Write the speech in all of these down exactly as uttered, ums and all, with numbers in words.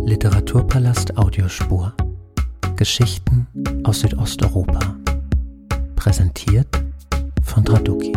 Literaturpalast Audiospur. Geschichten aus Südosteuropa. Präsentiert von Traduki.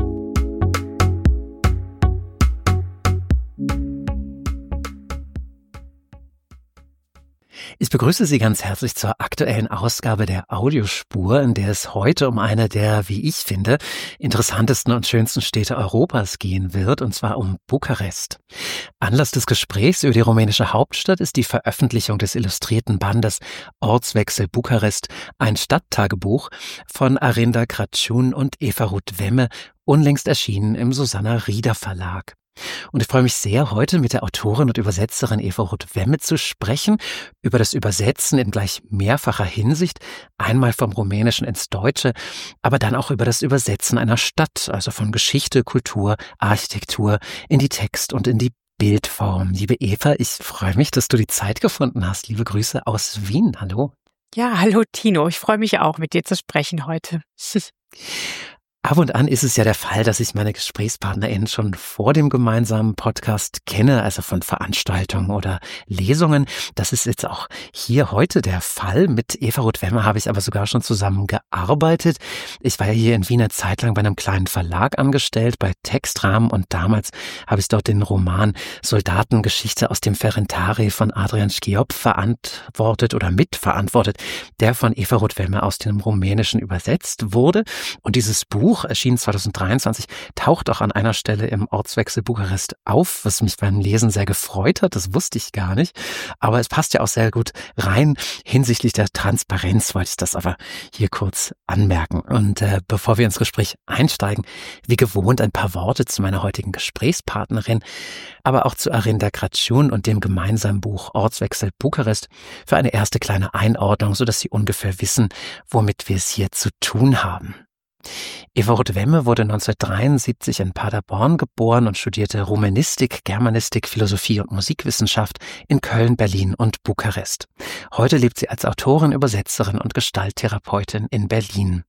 Ich begrüße Sie ganz herzlich zur aktuellen Ausgabe der Audiospur, in der es heute um eine der, wie ich finde, interessantesten und schönsten Städte Europas gehen wird, und zwar um Bukarest. Anlass des Gesprächs über die rumänische Hauptstadt ist die Veröffentlichung des illustrierten Bandes Ortswechsel Bukarest, ein Stadttagebuch von Arinda Crăciun und Eva Ruth Wemme, unlängst erschienen im Susanna Rieder Verlag. Und ich freue mich sehr, heute mit der Autorin und Übersetzerin Eva Ruth Wemme zu sprechen, über das Übersetzen in gleich mehrfacher Hinsicht, einmal vom Rumänischen ins Deutsche, aber dann auch über das Übersetzen einer Stadt, also von Geschichte, Kultur, Architektur in die Text- und in die Bildform. Liebe Eva, ich freue mich, dass du die Zeit gefunden hast. Liebe Grüße aus Wien. Hallo. Ja, hallo Tino. Ich freue mich auch, mit dir zu sprechen heute. Ab und an ist es ja der Fall, dass ich meine GesprächspartnerInnen schon vor dem gemeinsamen Podcast kenne, also von Veranstaltungen oder Lesungen. Das ist jetzt auch hier heute der Fall. Mit Eva Ruth Wemme habe ich aber sogar schon zusammen gearbeitet. Ich war ja hier in Wien eine Zeit lang bei einem kleinen Verlag angestellt, bei Textrahmen, und damals habe ich dort den Roman Soldatengeschichte aus dem Ferentari von Adrian Schiop verantwortet oder mitverantwortet, der von Eva Ruth Wemme aus dem Rumänischen übersetzt wurde. Und dieses Buch Buch, erschien zwanzig dreiundzwanzig, taucht auch an einer Stelle im Ortswechsel Bukarest auf, was mich beim Lesen sehr gefreut hat. Das wusste ich gar nicht. Aber es passt ja auch sehr gut rein. Hinsichtlich der Transparenz wollte ich das aber hier kurz anmerken. Und äh, bevor wir ins Gespräch einsteigen, wie gewohnt ein paar Worte zu meiner heutigen Gesprächspartnerin, aber auch zu Arinda Crăciun und dem gemeinsamen Buch Ortswechsel Bukarest für eine erste kleine Einordnung, sodass Sie ungefähr wissen, womit wir es hier zu tun haben. Eva Ruth Wemme wurde neunzehnhundertdreiundsiebzig in Paderborn geboren und studierte Romanistik, Germanistik, Philosophie und Musikwissenschaft in Köln, Berlin und Bukarest. Heute lebt sie als Autorin, Übersetzerin und Gestalttherapeutin in Berlin.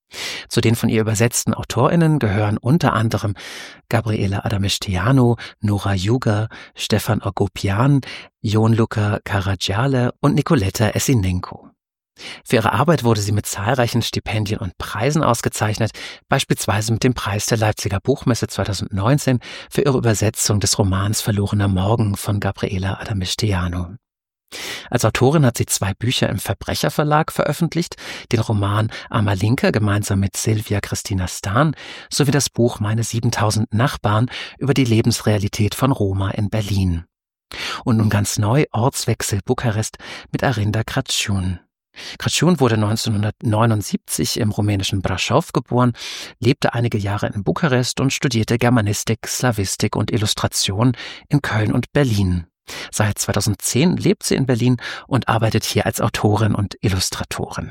Zu den von ihr übersetzten AutorInnen gehören unter anderem Gabriela Adameșteanu, Nora Juger, Stefan Agopian, Ion Luca Caragiale und Nicoleta Essinenko. Für ihre Arbeit wurde sie mit zahlreichen Stipendien und Preisen ausgezeichnet, beispielsweise mit dem Preis der Leipziger Buchmesse zweitausendneunzehn für ihre Übersetzung des Romans Verlorener Morgen von Gabriela Adameșteanu. Als Autorin hat sie zwei Bücher im Verbrecherverlag veröffentlicht, den Roman Amalinka gemeinsam mit Silvia Christina Stan sowie das Buch Meine siebentausend Nachbarn über die Lebensrealität von Roma in Berlin. Und nun ganz neu Ortswechsel Bukarest mit Arinda Crăciun. Crăciun wurde neunzehnhundertneunundsiebzig im rumänischen Brașov geboren, lebte einige Jahre in Bukarest und studierte Germanistik, Slawistik und Illustration in Köln und Berlin. Seit zweitausendzehn lebt sie in Berlin und arbeitet hier als Autorin und Illustratorin.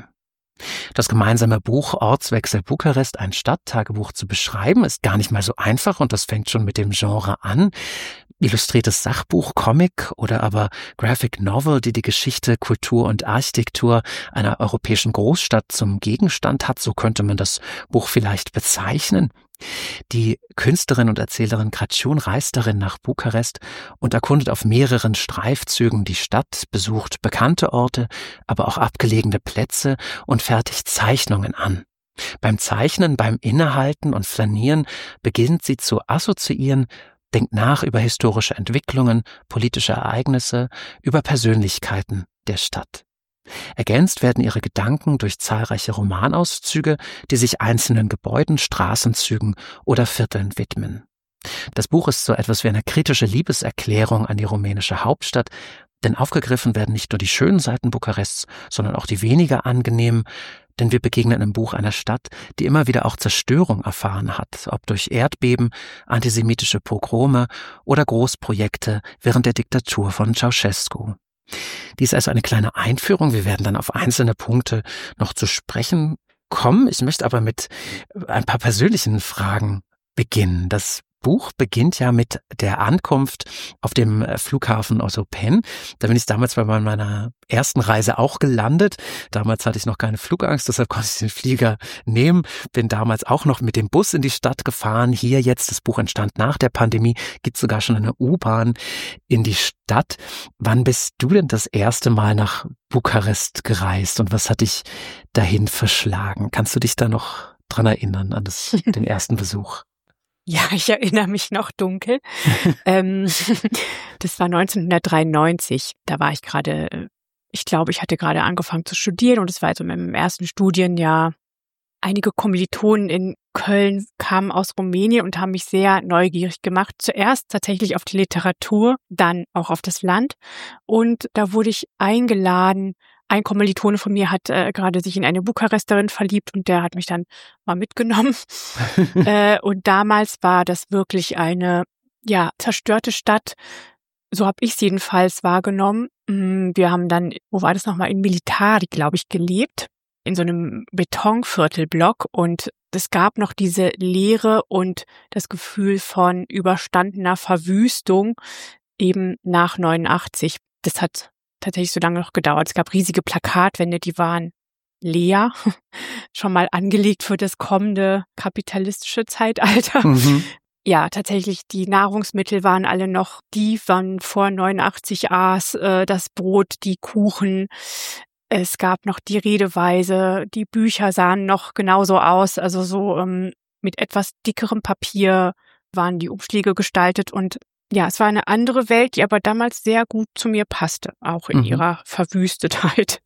Das gemeinsame Buch Ortswechsel Bukarest, ein Stadttagebuch zu beschreiben, ist gar nicht mal so einfach, und das fängt schon mit dem Genre an. Illustriertes Sachbuch, Comic oder aber Graphic Novel, die die Geschichte, Kultur und Architektur einer europäischen Großstadt zum Gegenstand hat, so könnte man das Buch vielleicht bezeichnen. Die Künstlerin und Erzählerin Crăciun reist darin nach Bukarest und erkundet auf mehreren Streifzügen die Stadt, besucht bekannte Orte, aber auch abgelegene Plätze und fertigt Zeichnungen an. Beim Zeichnen, beim Innehalten und Flanieren beginnt sie zu assoziieren, denkt nach über historische Entwicklungen, politische Ereignisse, über Persönlichkeiten der Stadt. Ergänzt werden ihre Gedanken durch zahlreiche Romanauszüge, die sich einzelnen Gebäuden, Straßenzügen oder Vierteln widmen. Das Buch ist so etwas wie eine kritische Liebeserklärung an die rumänische Hauptstadt, denn aufgegriffen werden nicht nur die schönen Seiten Bukarests, sondern auch die weniger angenehmen, denn wir begegnen im Buch einer Stadt, die immer wieder auch Zerstörung erfahren hat, ob durch Erdbeben, antisemitische Pogrome oder Großprojekte während der Diktatur von Ceausescu. Dies ist also eine kleine Einführung. Wir werden dann auf einzelne Punkte noch zu sprechen kommen. Ich möchte aber mit ein paar persönlichen Fragen beginnen. Das Buch beginnt ja mit der Ankunft auf dem Flughafen Otto-Penn. Da bin ich damals bei meiner ersten Reise auch gelandet. Damals hatte ich noch keine Flugangst, deshalb konnte ich den Flieger nehmen. Bin damals auch noch mit dem Bus in die Stadt gefahren. Hier jetzt, das Buch entstand nach der Pandemie, gibt sogar schon eine U-Bahn in die Stadt. Wann bist du denn das erste Mal nach Bukarest gereist und was hat dich dahin verschlagen? Kannst du dich da noch dran erinnern, an das, den ersten Besuch? Ja, ich erinnere mich noch dunkel. ähm, das war neunzehnhundertdreiundneunzig. Da war ich gerade, ich glaube, ich hatte gerade angefangen zu studieren und es war also in meinem ersten Studienjahr. Einige Kommilitonen in Köln kamen aus Rumänien und haben mich sehr neugierig gemacht. Zuerst tatsächlich auf die Literatur, dann auch auf das Land. Und da wurde ich eingeladen. Ein Kommilitone von mir hat äh, gerade sich in eine Bukaresterin verliebt und der hat mich dann mal mitgenommen. äh, und damals war das wirklich eine, ja, zerstörte Stadt. So habe ich es jedenfalls wahrgenommen. Wir haben dann, wo war das nochmal, in Militari, glaube ich, gelebt, in so einem Betonviertelblock und es gab noch diese Leere und das Gefühl von überstandener Verwüstung eben nach neunundachtzig. Das hat tatsächlich so lange noch gedauert. Es gab riesige Plakatwände, die waren leer, schon mal angelegt für das kommende kapitalistische Zeitalter. Mhm. Ja, tatsächlich, die Nahrungsmittel waren alle noch die von vor neunundachtzig aß, äh, das Brot, die Kuchen. Es gab noch die Redeweise, die Bücher sahen noch genauso aus, also so ähm, mit etwas dickerem Papier waren die Umschläge gestaltet und ja, es war eine andere Welt, die aber damals sehr gut zu mir passte, auch in mhm. ihrer Verwüstetheit.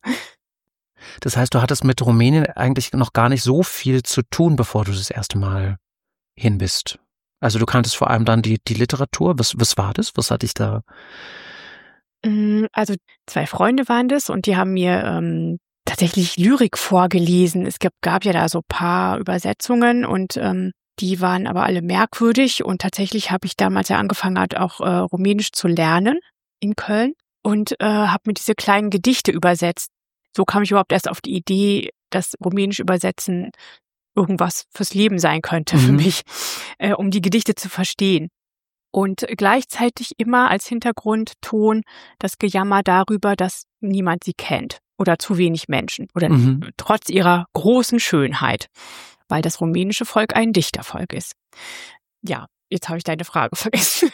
Das heißt, du hattest mit Rumänien eigentlich noch gar nicht so viel zu tun, bevor du das erste Mal hin bist. Also du kanntest vor allem dann die, die Literatur. Was, was war das? Was hatte ich da? Also zwei Freunde waren das und die haben mir ähm, tatsächlich Lyrik vorgelesen. Es gab, gab ja da so ein paar Übersetzungen und ähm, die waren aber alle merkwürdig und tatsächlich habe ich damals ja angefangen, halt auch äh, Rumänisch zu lernen in Köln und äh, habe mir diese kleinen Gedichte übersetzt. So kam ich überhaupt erst auf die Idee, dass Rumänisch übersetzen irgendwas fürs Leben sein könnte für mhm. mich, äh, um die Gedichte zu verstehen. Und gleichzeitig immer als Hintergrundton das Gejammer darüber, dass niemand sie kennt oder zu wenig Menschen oder mhm. trotz ihrer großen Schönheit, weil das rumänische Volk ein Dichtervolk ist. Ja, jetzt habe ich deine Frage vergessen.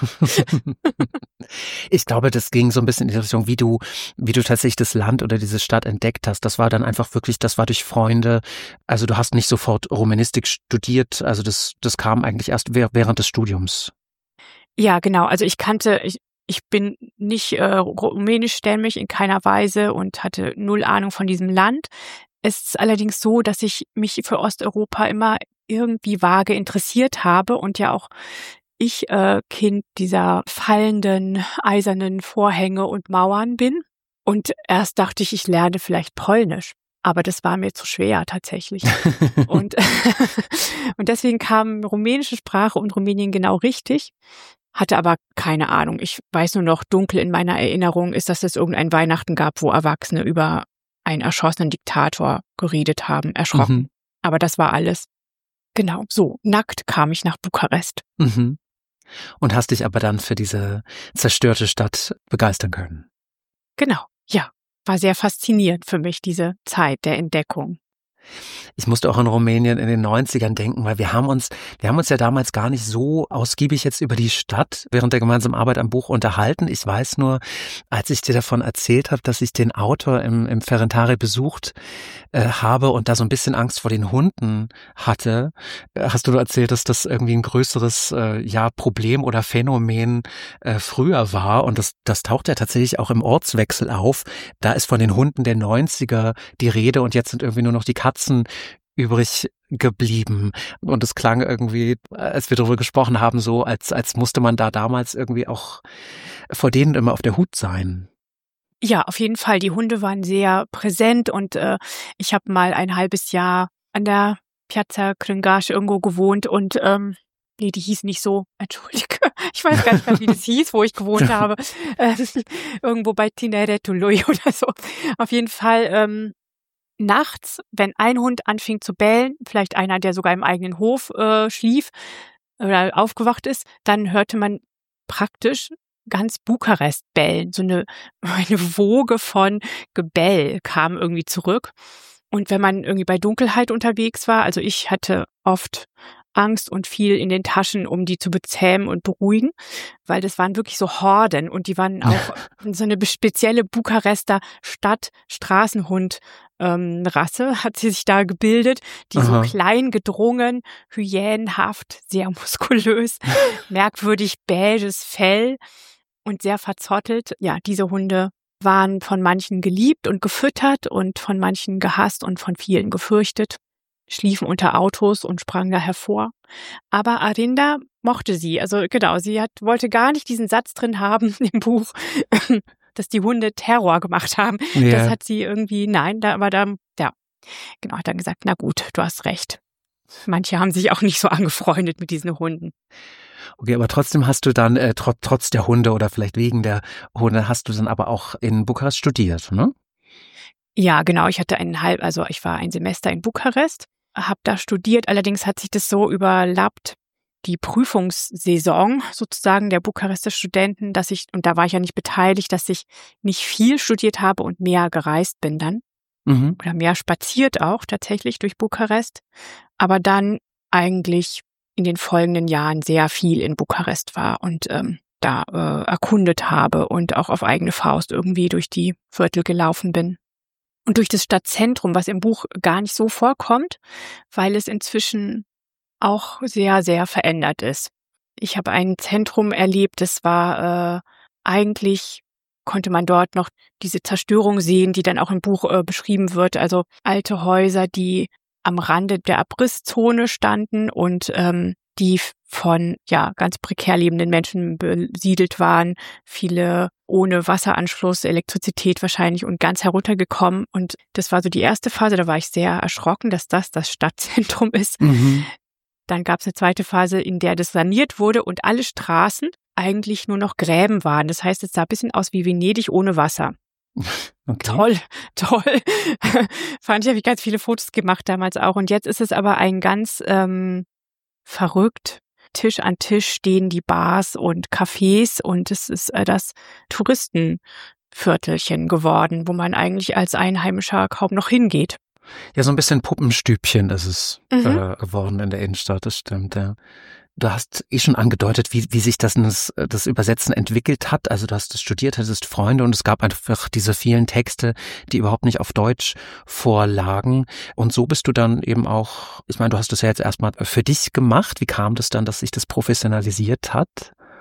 Ich glaube, das ging so ein bisschen in die Richtung, wie du, wie du tatsächlich das Land oder diese Stadt entdeckt hast. Das war dann einfach wirklich, das war durch Freunde. Also du hast nicht sofort Romanistik studiert. Also das, das kam eigentlich erst während des Studiums. Ja, genau. Also ich kannte, ich, ich bin nicht äh, rumänischstämmig in keiner Weise und hatte null Ahnung von diesem Land. Es ist allerdings so, dass ich mich für Osteuropa immer irgendwie vage interessiert habe und ja auch ich äh, Kind dieser fallenden eisernen Vorhänge und Mauern bin. Und erst dachte ich, ich lerne vielleicht Polnisch. Aber das war mir zu schwer tatsächlich. und, und deswegen kam rumänische Sprache und Rumänien genau richtig. Hatte aber keine Ahnung. Ich weiß nur noch, dunkel in meiner Erinnerung ist, dass es irgendein Weihnachten gab, wo Erwachsene über einen erschossenen Diktator geredet haben, erschrocken. Mhm. Aber das war alles. Genau, so nackt kam ich nach Bukarest. Mhm. Und hast dich aber dann für diese zerstörte Stadt begeistern können. Genau, ja. War sehr faszinierend für mich, diese Zeit der Entdeckung. Ich musste auch an Rumänien in den neunzigern denken, weil wir haben uns, wir haben uns ja damals gar nicht so ausgiebig jetzt über die Stadt während der gemeinsamen Arbeit am Buch unterhalten. Ich weiß nur, als ich dir davon erzählt habe, dass ich den Autor im, im Ferentari besucht äh, habe und da so ein bisschen Angst vor den Hunden hatte, hast du erzählt, dass das irgendwie ein größeres äh, ja Problem oder Phänomen äh, früher war und das, das taucht ja tatsächlich auch im Ortswechsel auf. Da ist von den Hunden der neunziger die Rede und jetzt sind irgendwie nur noch die Katzen übrig geblieben. Und es klang irgendwie, als wir darüber gesprochen haben, so, als, als musste man da damals irgendwie auch vor denen immer auf der Hut sein. Ja, auf jeden Fall. Die Hunde waren sehr präsent und äh, ich habe mal ein halbes Jahr an der Piazza Crângaș irgendwo gewohnt und ähm, nee, die hieß nicht so, entschuldige, ich weiß gar nicht mehr, wie das hieß, wo ich gewohnt habe. Äh, irgendwo bei Tineretului oder so. Auf jeden Fall ähm, nachts, wenn ein Hund anfing zu bellen, vielleicht einer, der sogar im eigenen Hof äh, schlief, oder aufgewacht ist, dann hörte man praktisch ganz Bukarest bellen. So eine, eine Woge von Gebell kam irgendwie zurück. Und wenn man irgendwie bei Dunkelheit unterwegs war, also ich hatte oft Angst und viel in den Taschen, um die zu bezähmen und beruhigen, weil das waren wirklich so Horden und die waren auch so eine spezielle Bukarester Stadt-Straßenhund ähm, Rasse hat sie sich da gebildet, die Aha. so klein gedrungen, hyänenhaft, sehr muskulös, merkwürdig beiges Fell und sehr verzottelt. Ja, diese Hunde waren von manchen geliebt und gefüttert und von manchen gehasst und von vielen gefürchtet, schliefen unter Autos und sprangen da hervor. Aber Arinda mochte sie. Also genau, sie hat, wollte gar nicht diesen Satz drin haben im Buch, dass die Hunde Terror gemacht haben. Ja. Das hat sie irgendwie, nein, da, aber da, ja, genau, hat dann gesagt, na gut, du hast recht. Manche haben sich auch nicht so angefreundet mit diesen Hunden. Okay, aber trotzdem hast du dann, äh, tr- trotz der Hunde oder vielleicht wegen der Hunde, hast du dann aber auch in Bukarest studiert, ne? Ja, genau. Ich hatte ein halb, also ich war ein Semester in Bukarest, habe da studiert. Allerdings hat sich das so überlappt, die Prüfungssaison sozusagen der Bukarester Studenten, dass ich, und da war ich ja nicht beteiligt, dass ich nicht viel studiert habe und mehr gereist bin dann. Mhm. Oder mehr spaziert auch tatsächlich durch Bukarest. Aber dann eigentlich in den folgenden Jahren sehr viel in Bukarest war und ähm, da äh, erkundet habe und auch auf eigene Faust irgendwie durch die Viertel gelaufen bin. Und durch das Stadtzentrum, was im Buch gar nicht so vorkommt, weil es inzwischen auch sehr, sehr verändert ist. Ich habe ein Zentrum erlebt, das war äh, eigentlich, konnte man dort noch diese Zerstörung sehen, die dann auch im Buch äh, beschrieben wird. Also alte Häuser, die am Rande der Abrisszone standen und ähm, die von ja ganz prekär lebenden Menschen besiedelt waren, viele ohne Wasseranschluss, Elektrizität wahrscheinlich und ganz heruntergekommen. Und das war so die erste Phase, da war ich sehr erschrocken, dass das das Stadtzentrum ist. Mhm. Dann gab es eine zweite Phase, in der das saniert wurde und alle Straßen eigentlich nur noch Gräben waren. Das heißt, es sah ein bisschen aus wie Venedig ohne Wasser. Okay. Toll, toll. Fand ich, habe ich ganz viele Fotos gemacht damals auch. Und jetzt ist es aber ein ganz ähm, verrückt. Tisch an Tisch stehen die Bars und Cafés und es ist äh, das Touristenviertelchen geworden, wo man eigentlich als Einheimischer kaum noch hingeht. Ja, so ein bisschen Puppenstübchen ist es mhm. äh, geworden in der Innenstadt, das stimmt, ja. Du hast eh schon angedeutet, wie, wie sich das, das Übersetzen entwickelt hat. Also du hast es studiert, hattest Freunde und es gab einfach diese vielen Texte, die überhaupt nicht auf Deutsch vorlagen. Und so bist du dann eben auch, ich meine, du hast es ja jetzt erstmal für dich gemacht. Wie kam das dann, dass sich das professionalisiert hat?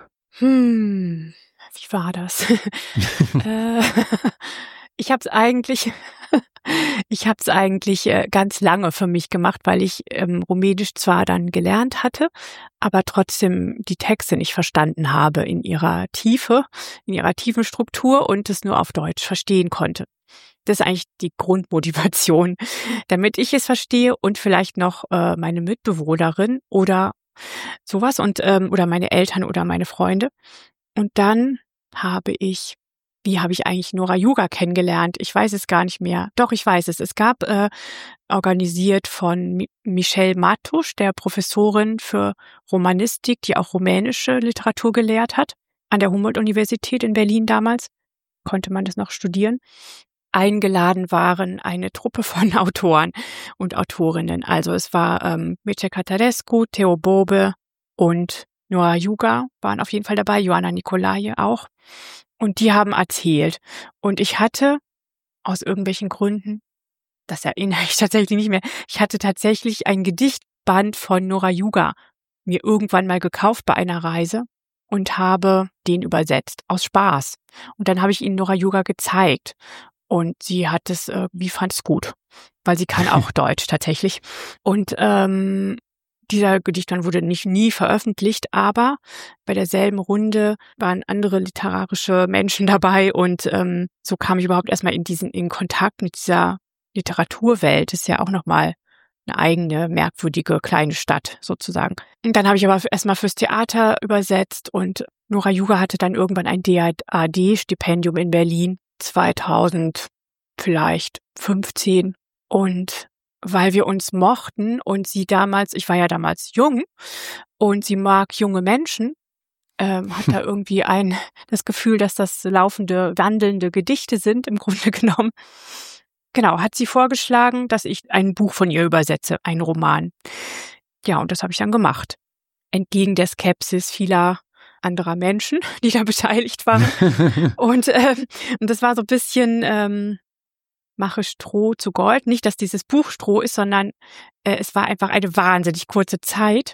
Hm, wie war das? äh, ich habe es eigentlich... Ich habe es eigentlich äh, ganz lange für mich gemacht, weil ich ähm, Rumänisch zwar dann gelernt hatte, aber trotzdem die Texte nicht verstanden habe in ihrer Tiefe, in ihrer tiefen Struktur und es nur auf Deutsch verstehen konnte. Das ist eigentlich die Grundmotivation, damit ich es verstehe und vielleicht noch äh, meine Mitbewohnerin oder sowas und ähm, oder meine Eltern oder meine Freunde. Und dann habe ich Wie habe ich eigentlich Nora Yuga kennengelernt? Ich weiß es gar nicht mehr. Doch, ich weiß es. Es gab, äh, organisiert von Mi- Michelle Matusch, der Professorin für Romanistik, die auch rumänische Literatur gelehrt hat, an der Humboldt-Universität in Berlin damals, konnte man das noch studieren. Eingeladen waren eine Truppe von Autoren und Autorinnen. Also es war ähm, Mircea Cătărescu, Theo Bobe und Nora Yuga waren auf jeden Fall dabei, Ioana Nicolae auch. Und die haben erzählt. Und ich hatte aus irgendwelchen Gründen, das erinnere ich tatsächlich nicht mehr, ich hatte tatsächlich ein Gedichtband von Nora Yuga mir irgendwann mal gekauft bei einer Reise und habe den übersetzt, aus Spaß. Und dann habe ich ihnen Nora Yuga gezeigt. Und sie hat es, äh, wie fand es gut, weil sie kann auch Deutsch tatsächlich. Und ähm, dieser Gedichtband wurde nicht nie veröffentlicht, aber bei derselben Runde waren andere literarische Menschen dabei und ähm, so kam ich überhaupt erstmal in diesen in Kontakt mit dieser Literaturwelt. Das ist ja auch nochmal eine eigene, merkwürdige kleine Stadt sozusagen. Und dann habe ich aber erstmal fürs Theater übersetzt und Nora Yuga hatte dann irgendwann ein D A D-Stipendium in Berlin, zweitausend vielleicht fünfzehn und weil wir uns mochten und sie damals, ich war ja damals jung und sie mag junge Menschen, ähm, hat da irgendwie ein das Gefühl, dass das laufende, wandelnde Gedichte sind, im Grunde genommen. Genau, hat sie vorgeschlagen, dass ich ein Buch von ihr übersetze, einen Roman. Ja, und das habe ich dann gemacht. Entgegen der Skepsis vieler anderer Menschen, die da beteiligt waren. und, ähm, und das war so ein bisschen, ähm, mache Stroh zu Gold. Nicht, dass dieses Buch Stroh ist, sondern äh, es war einfach eine wahnsinnig kurze Zeit.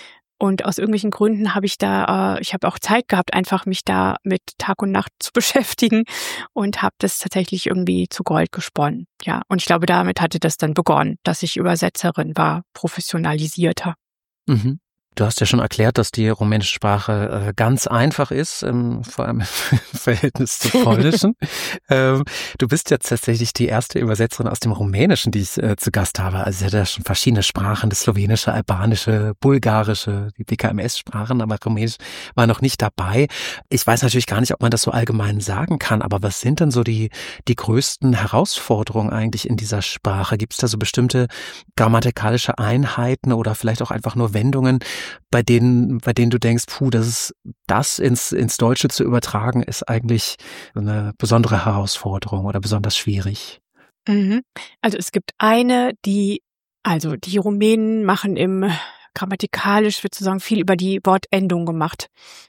Und aus irgendwelchen Gründen habe ich da, äh, ich habe auch Zeit gehabt, einfach mich da mit Tag und Nacht zu beschäftigen und habe das tatsächlich irgendwie zu Gold gesponnen. Ja, und ich glaube, damit hatte das dann begonnen, dass ich Übersetzerin war, professionalisierter. Mhm. Du hast ja schon erklärt, dass die rumänische Sprache äh, ganz einfach ist, ähm, vor allem im Verhältnis zum Polnischen. ähm, du bist jetzt tatsächlich die erste Übersetzerin aus dem Rumänischen, die ich äh, zu Gast habe. Also sie hat ja schon verschiedene Sprachen, das Slowenische, Albanische, Bulgarische, die B K M S-Sprachen, aber Rumänisch war noch nicht dabei. Ich weiß natürlich gar nicht, ob man das so allgemein sagen kann, aber was sind denn so die, die größten Herausforderungen eigentlich in dieser Sprache? Gibt es da so bestimmte grammatikalische Einheiten oder vielleicht auch einfach nur Wendungen, bei denen, bei denen du denkst, puh, das ist, das ins, ins Deutsche zu übertragen, ist eigentlich eine besondere Herausforderung oder besonders schwierig? Mhm. Also es gibt eine, die, also die Rumänen machen im grammatikalisch, würde ich sagen, viel über die Wortendung gemacht.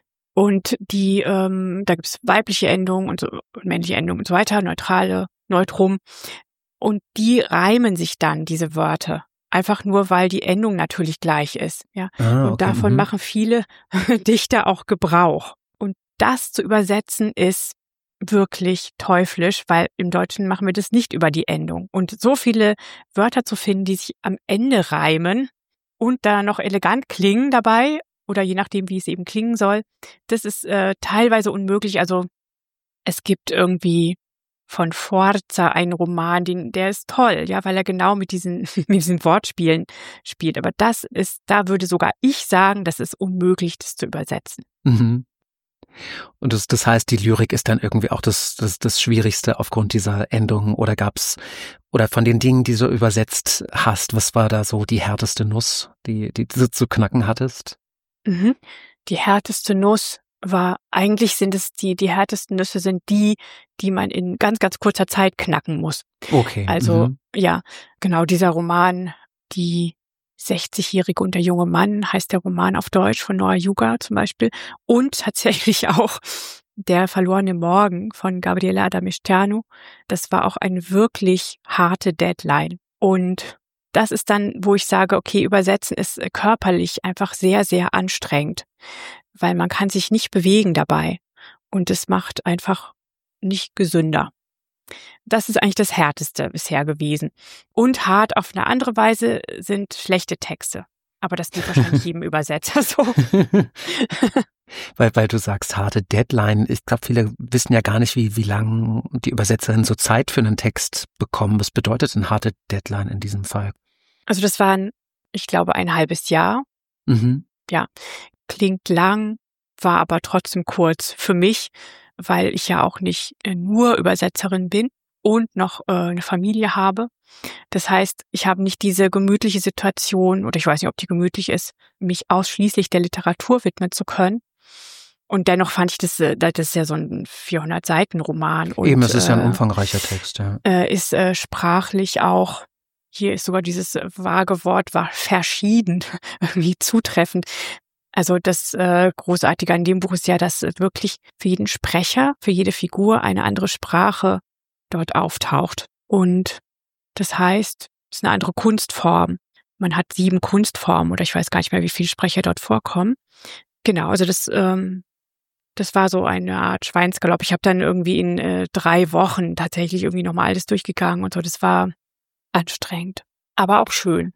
Und die, ähm, da gibt es weibliche Endungen und, so, und männliche Endungen und so weiter, neutrale, neutrum. Und die reimen sich dann, diese Wörter. Einfach nur, weil die Endung natürlich gleich ist. Ja. Ah, und okay, davon mhm. machen viele Dichter auch Gebrauch. Und das zu übersetzen ist wirklich teuflisch, weil im Deutschen machen wir das nicht über die Endung. Und so viele Wörter zu finden, die sich am Ende reimen und da noch elegant klingen dabei, oder je nachdem, wie es eben klingen soll, das ist äh, teilweise unmöglich. Also es gibt irgendwie von Forza einen Roman, den, der ist toll, ja, weil er genau mit diesen, mit diesen Wortspielen spielt. Aber das ist, da würde sogar ich sagen, das ist unmöglich, das zu übersetzen. Mhm. Und das, das heißt, die Lyrik ist dann irgendwie auch das, das, das Schwierigste aufgrund dieser Endungen, oder gab's, oder von den Dingen, die du übersetzt hast, was war da so die härteste Nuss, die, die du zu knacken hattest? Mhm. Die härteste Nuss war, eigentlich sind es die, die härtesten Nüsse sind die, die man in ganz, ganz kurzer Zeit knacken muss. Okay. Also, mhm. ja, genau, dieser Roman, die sechzigjährige und der junge Mann, heißt der Roman auf Deutsch von Noah Juga zum Beispiel. Und tatsächlich auch Der verlorene Morgen von Gabriela Adamesteanu. Das war auch eine wirklich harte Deadline. Und das ist dann, wo ich sage, okay, übersetzen ist körperlich einfach sehr, sehr anstrengend, weil man kann sich nicht bewegen dabei. Und es macht einfach nicht gesünder. Das ist eigentlich das Härteste bisher gewesen. Und hart auf eine andere Weise sind schlechte Texte. Aber das geht wahrscheinlich jedem Übersetzer so. weil, weil du sagst, harte Deadline. Ich glaube, viele wissen ja gar nicht, wie, wie lange die Übersetzerinnen so Zeit für einen Text bekommen. Was bedeutet eine harte Deadline in diesem Fall? Also das waren, ich glaube, ein halbes Jahr. Mhm. Ja, klingt lang, war aber trotzdem kurz für mich, weil ich ja auch nicht nur Übersetzerin bin und noch äh, eine Familie habe. Das heißt, ich habe nicht diese gemütliche Situation, oder ich weiß nicht, ob die gemütlich ist, mich ausschließlich der Literatur widmen zu können. Und dennoch fand ich das, das ist ja so ein vierhundert-Seiten-Roman. Und, Eben, es ist ja ein äh, umfangreicher Text, ja. Äh, ist äh, sprachlich auch, hier ist sogar dieses vage Wort, war verschieden, irgendwie zutreffend. Also das äh, Großartige an dem Buch ist ja, dass wirklich für jeden Sprecher, für jede Figur eine andere Sprache dort auftaucht. Und das heißt, es ist eine andere Kunstform. Man hat sieben Kunstformen oder ich weiß gar nicht mehr, wie viele Sprecher dort vorkommen. Genau, also das, ähm, das war so eine Art Schweinsgalopp. Ich habe dann irgendwie in äh, drei Wochen tatsächlich irgendwie nochmal alles durchgegangen und so. Das war anstrengend, aber auch schön.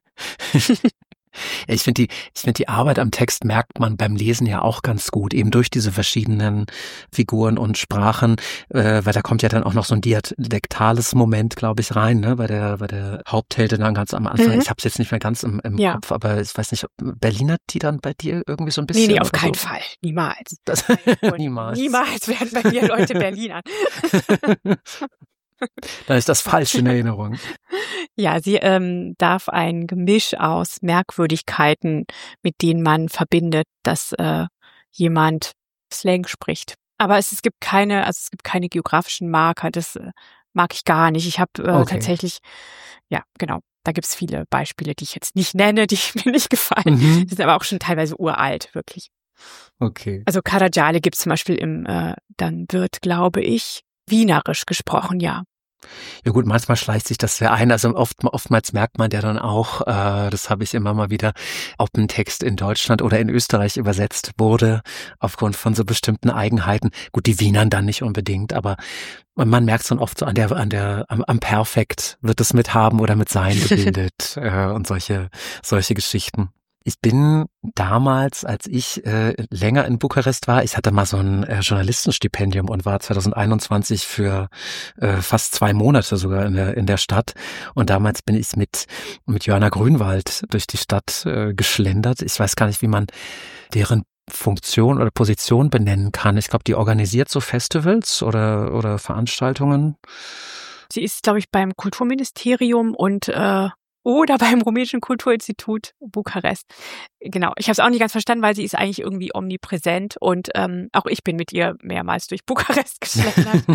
Ich finde die, ich finde die Arbeit am Text merkt man beim Lesen ja auch ganz gut, eben durch diese verschiedenen Figuren und Sprachen, äh, weil da kommt ja dann auch noch so ein dialektales Moment, glaube ich, rein, ne, bei der, bei der Hauptheldin dann ganz am Anfang. Mhm. Ich habe es jetzt nicht mehr ganz im, im ja. Kopf, aber ich weiß nicht, ob Berliner die dann bei dir irgendwie so ein bisschen? Nee, nee, auf keinen so? Fall. Niemals. Das, niemals. Niemals werden bei mir Leute Berlinern. Dann ist das falsch in Erinnerung. Ja, sie ähm, darf ein Gemisch aus Merkwürdigkeiten, mit denen man verbindet, dass äh, jemand Slang spricht. Aber es, es gibt keine, also es gibt keine geografischen Marker. Das äh, mag ich gar nicht. Ich habe äh, Okay. tatsächlich, ja, genau. Da gibt's viele Beispiele, die ich jetzt nicht nenne, die mir nicht gefallen. Mhm. Die sind aber auch schon teilweise uralt, wirklich. Okay. Also Karajale gibt's zum Beispiel im, äh, dann wird, glaube ich, Wienerisch gesprochen, ja. Ja gut, manchmal schleicht sich das sehr ein. Also oft, oftmals merkt man ja dann auch, äh, das habe ich immer mal wieder, ob ein Text in Deutschland oder in Österreich übersetzt wurde, aufgrund von so bestimmten Eigenheiten. Gut, die Wienern dann nicht unbedingt, aber man merkt es dann oft so an der, an der, am, am Perfekt wird es mit haben oder mit sein gebildet äh, und solche, solche Geschichten. Ich bin damals, als ich äh, länger in Bukarest war, ich hatte mal so ein äh, Journalistenstipendium und war zwanzig einundzwanzig für äh, fast zwei Monate sogar in der in der Stadt. Und damals bin ich mit mit Joanna Grünwald durch die Stadt äh, geschlendert. Ich weiß gar nicht, wie man deren Funktion oder Position benennen kann. Ich glaube, die organisiert so Festivals oder oder Veranstaltungen. Sie ist, glaube ich, beim Kulturministerium und äh, oder beim Rumänischen Kulturinstitut Bukarest. Genau, ich habe es auch nicht ganz verstanden, weil sie ist eigentlich irgendwie omnipräsent und ähm, auch ich bin mit ihr mehrmals durch Bukarest geschlendert.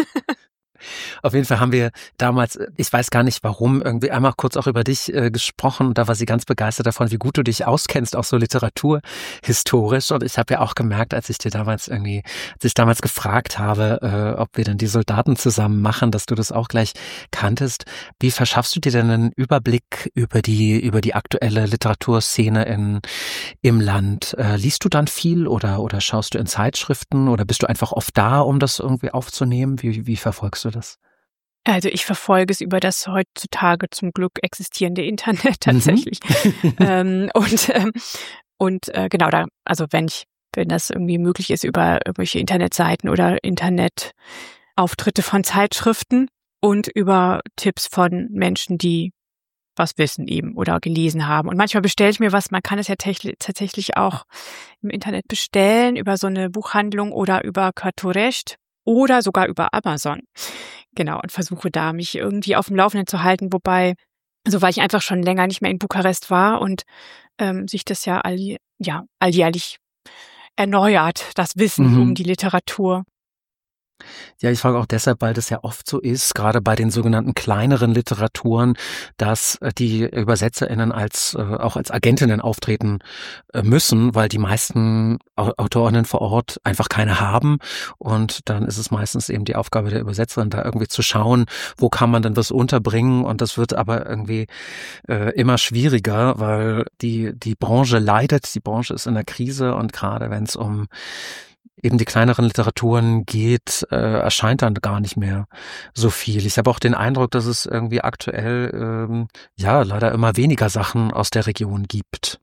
Auf jeden Fall haben wir damals, ich weiß gar nicht warum, irgendwie einmal kurz auch über dich äh, gesprochen und da war sie ganz begeistert davon, wie gut du dich auskennst, auch so literaturhistorisch. Und ich habe ja auch gemerkt, als ich dir damals irgendwie, als ich damals gefragt habe, äh, ob wir denn die Soldaten zusammen machen, dass du das auch gleich kanntest. Wie verschaffst du dir denn einen Überblick über die über die aktuelle Literaturszene in im Land? Äh, liest du dann viel oder oder schaust du in Zeitschriften oder bist du einfach oft da, um das irgendwie aufzunehmen? Wie wie verfolgst du das? Also ich verfolge es über das heutzutage zum Glück existierende Internet tatsächlich. Mhm. ähm, und ähm, und äh, genau da, also wenn ich, wenn das irgendwie möglich ist, über irgendwelche Internetseiten oder Internetauftritte von Zeitschriften und über Tipps von Menschen, die was wissen eben oder gelesen haben. Und manchmal bestelle ich mir was, man kann es ja tatsächlich auch im Internet bestellen, über so eine Buchhandlung oder über Cărturești oder sogar über Amazon. Genau, und versuche da mich irgendwie auf dem Laufenden zu halten, wobei, also weil ich einfach schon länger nicht mehr in Bukarest war und ähm, sich das ja, all, ja alljährlich erneuert, das Wissen mhm. um die Literatur. Ja, ich frage auch deshalb, weil das ja oft so ist, gerade bei den sogenannten kleineren Literaturen, dass die ÜbersetzerInnen als äh, auch als Agentinnen auftreten äh, müssen, weil die meisten AutorInnen vor Ort einfach keine haben. Und dann ist es meistens eben die Aufgabe der Übersetzerin, da irgendwie zu schauen, wo kann man denn was unterbringen. Und das wird aber irgendwie äh, immer schwieriger, weil die die Branche leidet, die Branche ist in der Krise und gerade wenn es um eben die kleineren Literaturen geht, äh, erscheint dann gar nicht mehr so viel. Ich habe auch den Eindruck, dass es irgendwie aktuell ähm, ja leider immer weniger Sachen aus der Region gibt.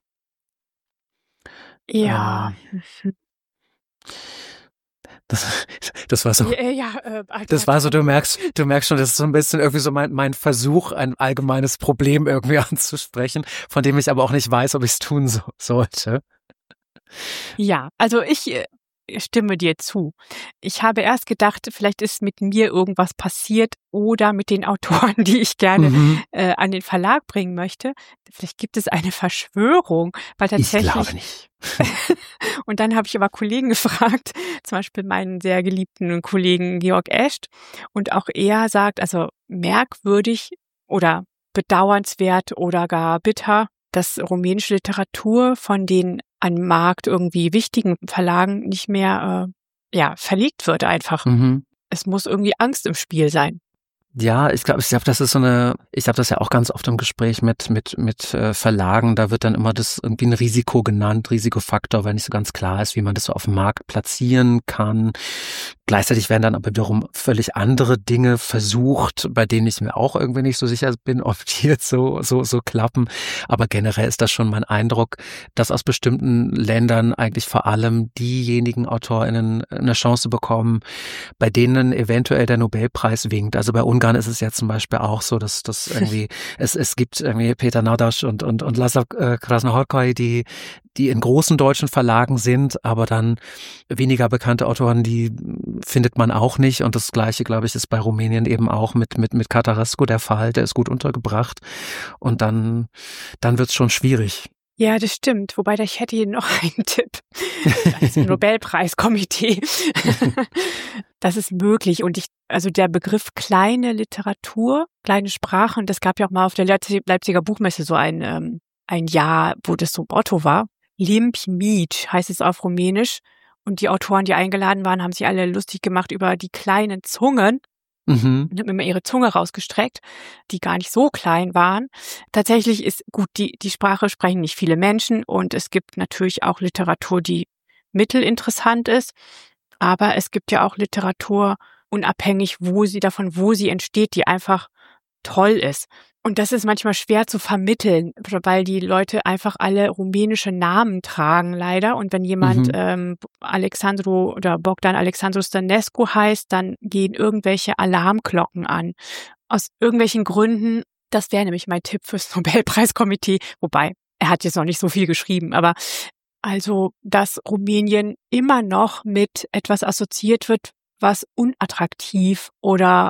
Ja. Ähm, das, das war so. Ja, ja, äh, das war so. Du merkst, du merkst schon, das ist so ein bisschen irgendwie so mein mein Versuch, ein allgemeines Problem irgendwie anzusprechen, von dem ich aber auch nicht weiß, ob ich es tun so, sollte. Ja, also ich Ich stimme dir zu. Ich habe erst gedacht, vielleicht ist mit mir irgendwas passiert oder mit den Autoren, die ich gerne mhm. äh, an den Verlag bringen möchte. Vielleicht gibt es eine Verschwörung, weil tatsächlich. Ich glaube nicht. Und dann habe ich aber Kollegen gefragt, zum Beispiel meinen sehr geliebten Kollegen Georg Escht, und auch er sagt, also merkwürdig oder bedauernswert oder gar bitter, dass rumänische Literatur von den an Markt irgendwie wichtigen Verlagen nicht mehr äh, ja verlegt wird einfach. Mhm. Es muss irgendwie Angst im Spiel sein. Ja, ich glaube, ich glaube, das ist so eine, ich habe das ja auch ganz oft im Gespräch mit mit mit äh, Verlagen, da wird dann immer das irgendwie ein Risiko genannt, Risikofaktor, weil nicht so ganz klar ist, wie man das so auf dem Markt platzieren kann. Gleichzeitig werden dann aber wiederum völlig andere Dinge versucht, bei denen ich mir auch irgendwie nicht so sicher bin, ob die jetzt so so so klappen. Aber generell ist das schon mein Eindruck, dass aus bestimmten Ländern eigentlich vor allem diejenigen AutorInnen eine Chance bekommen, bei denen eventuell der Nobelpreis winkt. Also bei Ungarn ist es ja zum Beispiel auch so, dass dass irgendwie es es gibt irgendwie Peter Nadaš und und und Laszlo Krasznahorkai, die die in großen deutschen Verlagen sind, aber dann weniger bekannte Autoren, die findet man auch nicht. Und das Gleiche, glaube ich, ist bei Rumänien eben auch mit, mit, mit Cătărescu der Fall. Der ist gut untergebracht. Und dann, dann wird's schon schwierig. Ja, das stimmt. Wobei, ich hätte hier noch einen Tipp. Das Nobelpreiskomitee. Das ist möglich. Und ich, also der Begriff kleine Literatur, kleine Sprache, und das gab ja auch mal auf der Leipziger Buchmesse so ein, ähm, ein Jahr, wo das so Motto war. Limp Mic heißt es auf Rumänisch. Und die Autoren, die eingeladen waren, haben sich alle lustig gemacht über die kleinen Zungen. Mhm. Und haben immer ihre Zunge rausgestreckt, die gar nicht so klein waren. Tatsächlich ist gut, die, die Sprache sprechen nicht viele Menschen und es gibt natürlich auch Literatur, die mittelinteressant ist. Aber es gibt ja auch Literatur, unabhängig wo sie davon, wo sie entsteht, die einfach toll ist. Und das ist manchmal schwer zu vermitteln, weil die Leute einfach alle rumänische Namen tragen, leider. Und wenn jemand mhm. ähm, Alexandru oder Bogdan Alexandru Stănescu heißt, dann gehen irgendwelche Alarmglocken an. Aus irgendwelchen Gründen, das wäre nämlich mein Tipp fürs Nobelpreiskomitee. Wobei, er hat jetzt noch nicht so viel geschrieben, aber also, dass Rumänien immer noch mit etwas assoziiert wird, was unattraktiv oder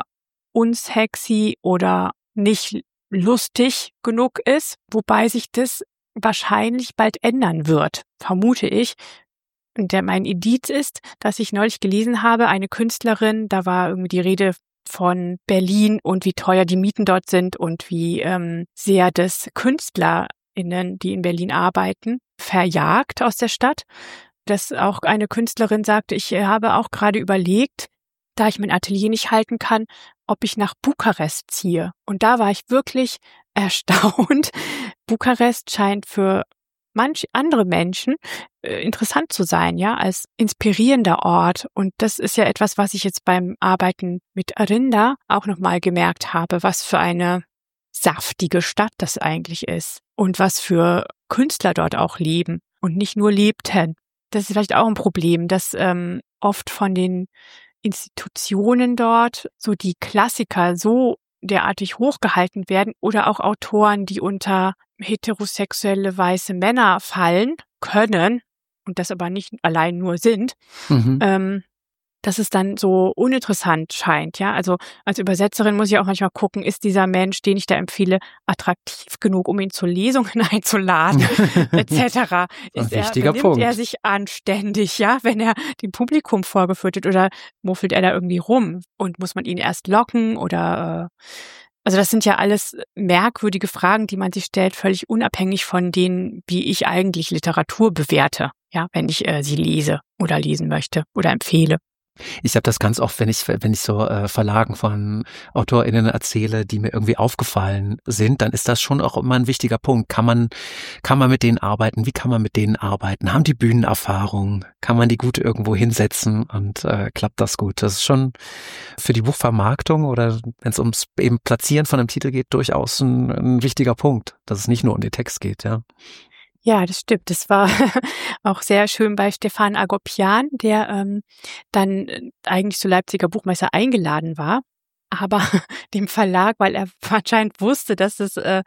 unsexy oder nicht lustig genug ist, wobei sich das wahrscheinlich bald ändern wird, vermute ich. Und der, mein Indiz ist, dass ich neulich gelesen habe, eine Künstlerin, da war irgendwie die Rede von Berlin und wie teuer die Mieten dort sind und wie ähm, sehr das KünstlerInnen, die in Berlin arbeiten, verjagt aus der Stadt. Dass auch eine Künstlerin sagte, ich habe auch gerade überlegt, da ich mein Atelier nicht halten kann, ob ich nach Bukarest ziehe. Und da war ich wirklich erstaunt. Bukarest scheint für manch andere Menschen äh, interessant zu sein, ja, als inspirierender Ort. Und das ist ja etwas, was ich jetzt beim Arbeiten mit Arinda auch nochmal gemerkt habe, was für eine saftige Stadt das eigentlich ist und was für Künstler dort auch leben und nicht nur lebten. Das ist vielleicht auch ein Problem, dass ähm, oft von den Institutionen dort so die Klassiker so derartig hochgehalten werden oder auch Autoren, die unter heterosexuelle weiße Männer fallen können und das aber nicht allein nur sind, mhm. ähm, dass es dann so uninteressant scheint. Ja, also als Übersetzerin muss ich auch manchmal gucken, ist dieser Mensch, den ich da empfehle, attraktiv genug, um ihn zu Lesungen einzuladen, et cetera. Ist er, benimmt Punkt. er sich anständig, ja, wenn er dem Publikum vorgeführt wird oder muffelt er da irgendwie rum und muss man ihn erst locken oder äh, also das sind ja alles merkwürdige Fragen, die man sich stellt, völlig unabhängig von denen, wie ich eigentlich Literatur bewerte, ja, wenn ich äh, sie lese oder lesen möchte oder empfehle. Ich habe das ganz oft, wenn ich wenn ich so äh, Verlagen von AutorInnen erzähle, die mir irgendwie aufgefallen sind, dann ist das schon auch immer ein wichtiger Punkt. Kann man kann man mit denen arbeiten? Wie kann man mit denen arbeiten? Haben die Bühnenerfahrung? Kann man die gut irgendwo hinsetzen und äh, klappt das gut? Das ist schon für die Buchvermarktung oder wenn es ums eben Platzieren von einem Titel geht, durchaus ein, ein wichtiger Punkt, dass es nicht nur um den Text geht, ja. Ja, das stimmt. Das war auch sehr schön bei Stefan Agopian, der ähm, dann eigentlich zur Leipziger Buchmesse eingeladen war, aber dem Verlag, weil er anscheinend wusste, dass es äh,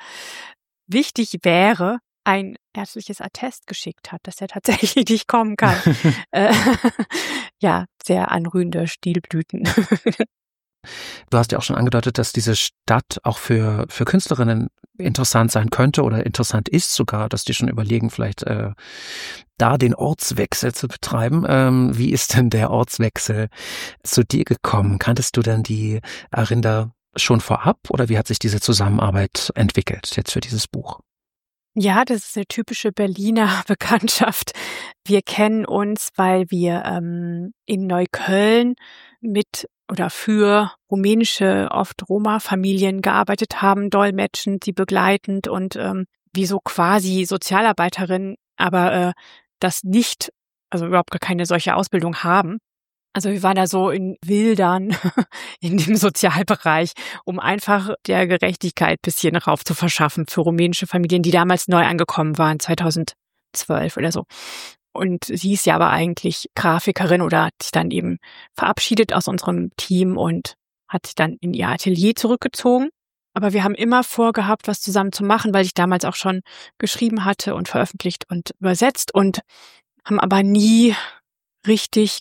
wichtig wäre, ein ärztliches Attest geschickt hat, dass er tatsächlich nicht kommen kann. äh, ja, sehr anrührende Stilblüten. Du hast ja auch schon angedeutet, dass diese Stadt auch für für Künstlerinnen interessant sein könnte oder interessant ist sogar, dass die schon überlegen, vielleicht äh, da den Ortswechsel zu betreiben. Ähm, wie ist denn der Ortswechsel zu dir gekommen? Kanntest du denn die Arinda schon vorab oder wie hat sich diese Zusammenarbeit entwickelt jetzt für dieses Buch? Ja, das ist eine typische Berliner Bekanntschaft. Wir kennen uns, weil wir ähm, in Neukölln mit oder für rumänische, oft Roma-Familien gearbeitet haben, dolmetschend, sie begleitend und ähm, wie so quasi Sozialarbeiterin, aber äh, das nicht, also überhaupt gar keine solche Ausbildung haben. Also wir waren da so in Wildern in dem Sozialbereich, um einfach der Gerechtigkeit ein bisschen Rauf zu verschaffen für rumänische Familien, die damals neu angekommen waren, zweitausendzwölf oder so. Und sie ist ja aber eigentlich Grafikerin oder hat sich dann eben verabschiedet aus unserem Team und hat sich dann in ihr Atelier zurückgezogen. Aber wir haben immer vorgehabt, was zusammen zu machen, weil ich damals auch schon geschrieben hatte und veröffentlicht und übersetzt und haben aber nie richtig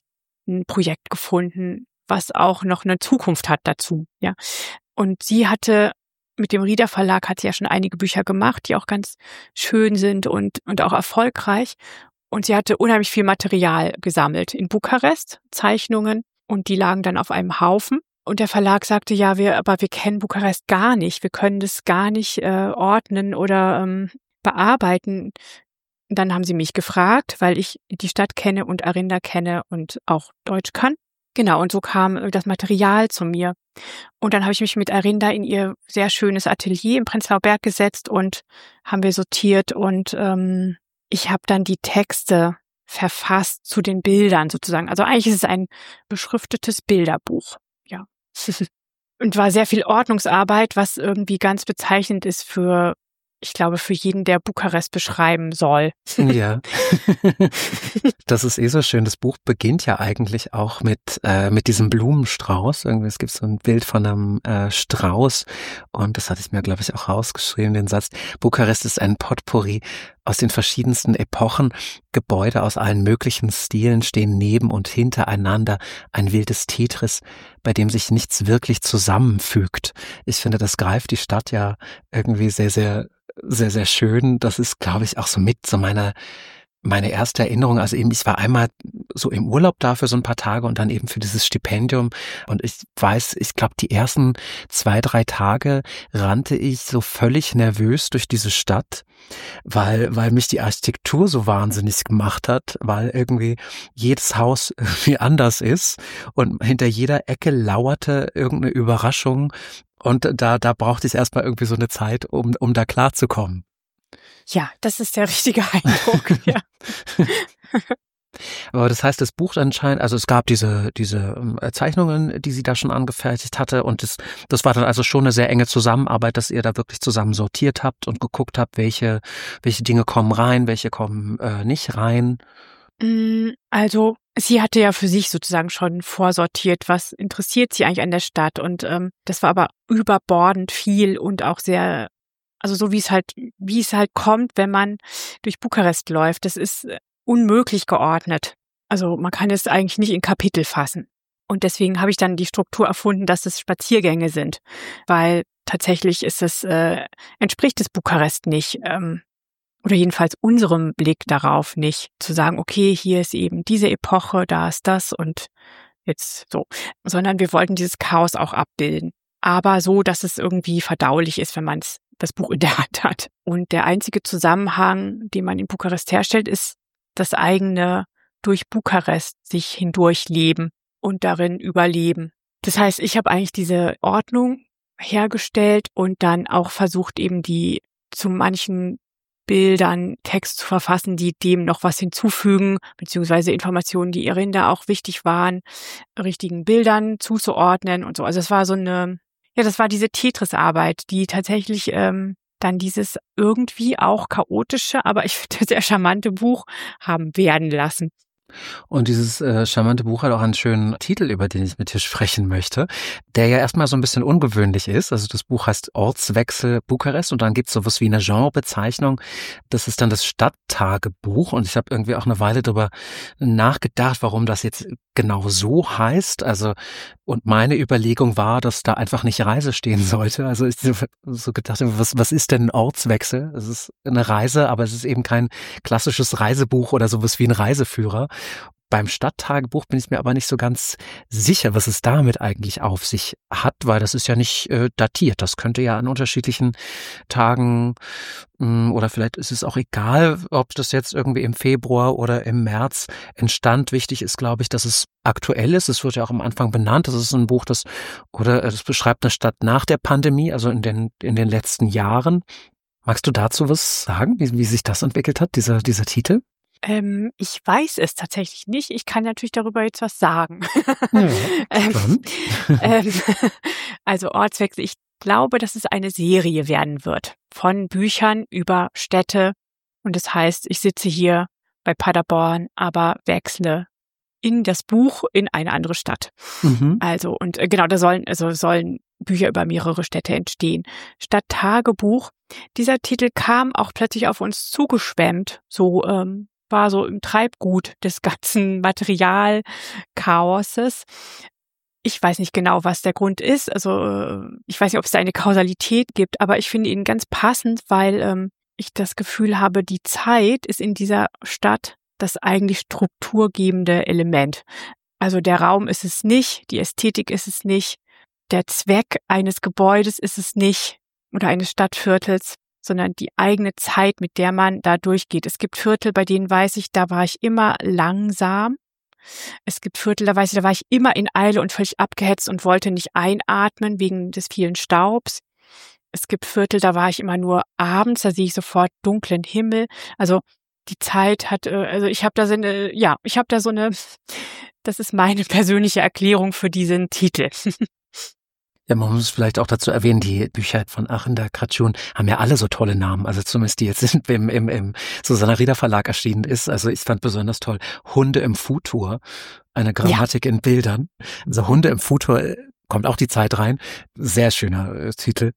ein Projekt gefunden, was auch noch eine Zukunft hat dazu, ja. Und sie hatte mit dem Rieder Verlag hat sie ja schon einige Bücher gemacht, die auch ganz schön sind und und auch erfolgreich. Und sie hatte unheimlich viel Material gesammelt in Bukarest, Zeichnungen, und die lagen dann auf einem Haufen. Und der Verlag sagte, ja, wir, aber wir kennen Bukarest gar nicht, wir können das gar nicht äh, ordnen oder ähm, bearbeiten. Dann haben sie mich gefragt, weil ich die Stadt kenne und Arinda kenne und auch Deutsch kann. Genau, und so kam das Material zu mir. Und dann habe ich mich mit Arinda in ihr sehr schönes Atelier im Prenzlauer Berg gesetzt und haben wir sortiert. Und ähm, ich habe dann die Texte verfasst zu den Bildern sozusagen. Also eigentlich ist es ein beschriftetes Bilderbuch, ja. Und war sehr viel Ordnungsarbeit, was irgendwie ganz bezeichnend ist für, ich glaube, für jeden, der Bukarest beschreiben soll. Ja, das ist eh so schön. Das Buch beginnt ja eigentlich auch mit äh, mit diesem Blumenstrauß. Irgendwie, es gibt so ein Bild von einem äh, Strauß und das hatte ich mir, glaube ich, auch rausgeschrieben, den Satz: Bukarest ist ein Potpourri aus den verschiedensten Epochen. Gebäude aus allen möglichen Stilen stehen neben und hintereinander. Ein wildes Tetris, bei dem sich nichts wirklich zusammenfügt. Ich finde, das greift die Stadt ja irgendwie sehr, sehr sehr, sehr schön. Das ist, glaube ich, auch so mit so meine, meine erste Erinnerung. Also eben, ich war einmal so im Urlaub da für so ein paar Tage und dann eben für dieses Stipendium. Und ich weiß, ich glaube, die ersten zwei, drei Tage rannte ich so völlig nervös durch diese Stadt, weil, weil mich die Architektur so wahnsinnig gemacht hat, weil irgendwie jedes Haus irgendwie anders ist und hinter jeder Ecke lauerte irgendeine Überraschung. Und da, da brauchte ich erstmal irgendwie so eine Zeit, um, um da klarzukommen. Ja, das ist der richtige Eindruck, ja. Aber das heißt, das Buch anscheinend, also es gab diese, diese Zeichnungen, die sie da schon angefertigt hatte, und das, das war dann also schon eine sehr enge Zusammenarbeit, dass ihr da wirklich zusammen sortiert habt und geguckt habt, welche, welche Dinge kommen rein, welche kommen äh, nicht rein. Also sie hatte ja für sich sozusagen schon vorsortiert, was interessiert sie eigentlich an der Stadt, und ähm, das war aber überbordend viel und auch sehr, also so wie es halt, wie es halt kommt, wenn man durch Bukarest läuft. Das ist unmöglich geordnet. Also man kann es eigentlich nicht in Kapitel fassen. Und deswegen habe ich dann die Struktur erfunden, dass es Spaziergänge sind, weil tatsächlich ist es äh, entspricht es Bukarest nicht. Ähm, Oder jedenfalls unserem Blick darauf nicht, zu sagen, okay, hier ist eben diese Epoche, da ist das und jetzt so, sondern wir wollten dieses Chaos auch abbilden. Aber so, dass es irgendwie verdaulich ist, wenn man das Buch in der Hand hat. Und der einzige Zusammenhang, den man in Bukarest herstellt, ist das eigene durch Bukarest sich hindurchleben und darin überleben. Das heißt, ich habe eigentlich diese Ordnung hergestellt und dann auch versucht, eben die zu manchen Bildern Text zu verfassen, die dem noch was hinzufügen, beziehungsweise Informationen, die Arinda auch wichtig waren, richtigen Bildern zuzuordnen und so. Also es war so eine, ja, das war diese Tetris-Arbeit, die tatsächlich ähm, dann dieses irgendwie auch chaotische, aber ich finde sehr charmante Buch haben werden lassen. Und dieses äh, charmante Buch hat auch einen schönen Titel, über den ich mit dir sprechen möchte, der ja erstmal so ein bisschen ungewöhnlich ist. Also das Buch heißt Ortswechsel Bukarest und dann gibt es sowas wie eine Genrebezeichnung. Das ist dann das Stadttagebuch und ich habe irgendwie auch eine Weile darüber nachgedacht, warum das jetzt genau so heißt. Also und meine Überlegung war, dass da einfach nicht Reise stehen sollte. Also ich so gedacht, was, was ist denn ein Ortswechsel? Es ist eine Reise, aber es ist eben kein klassisches Reisebuch oder sowas wie ein Reiseführer. Beim Stadttagebuch bin ich mir aber nicht so ganz sicher, was es damit eigentlich auf sich hat, weil das ist ja nicht äh, datiert. Das könnte ja an unterschiedlichen Tagen mh, oder vielleicht ist es auch egal, ob das jetzt irgendwie im Februar oder im März entstand. Wichtig ist, glaube ich, dass es aktuell ist. Es wird ja auch am Anfang benannt. Das ist ein Buch, das oder das beschreibt eine Stadt nach der Pandemie, also in den in den letzten Jahren. Magst du dazu was sagen, wie, wie sich das entwickelt hat, dieser dieser Titel? Ähm, ich weiß es tatsächlich nicht. Ich kann natürlich darüber jetzt was sagen. Ja, ähm, ähm, also Ortswechsel, ich glaube, dass es eine Serie werden wird von Büchern über Städte. Und das heißt, ich sitze hier bei Paderborn, aber wechsle in das Buch in eine andere Stadt. Mhm. Also, und äh, genau, da sollen, also sollen Bücher über mehrere Städte entstehen. Stadttagebuch. Dieser Titel kam auch plötzlich auf uns zugeschwemmt, so ähm, war so im Treibgut des ganzen Materialchaoses. Ich weiß nicht genau, was der Grund ist. Also ich weiß nicht, ob es da eine Kausalität gibt, aber ich finde ihn ganz passend, weil ähm, ich das Gefühl habe, die Zeit ist in dieser Stadt das eigentlich strukturgebende Element. Also der Raum ist es nicht, die Ästhetik ist es nicht, der Zweck eines Gebäudes ist es nicht oder eines Stadtviertels, sondern die eigene Zeit, mit der man da durchgeht. Es gibt Viertel, bei denen weiß ich, da war ich immer langsam. Es gibt Viertel, da weiß ich, da war ich immer in Eile und völlig abgehetzt und wollte nicht einatmen wegen des vielen Staubs. Es gibt Viertel, da war ich immer nur abends, da sehe ich sofort dunklen Himmel. Also die Zeit hat, also ich habe da so eine, ja, ich habe da so eine, das ist meine persönliche Erklärung für diesen Titel. Ja, man muss vielleicht auch dazu erwähnen, die Bücher von Arinder Kratschun haben ja alle so tolle Namen, also zumindest die jetzt sind im, im, im Susanna Rieder Verlag erschienen ist. Also ich fand besonders toll Hunde im Futur, eine Grammatik ja. in Bildern. Also Hunde im Futur, kommt auch die Zeit rein. Sehr schöner äh, Titel.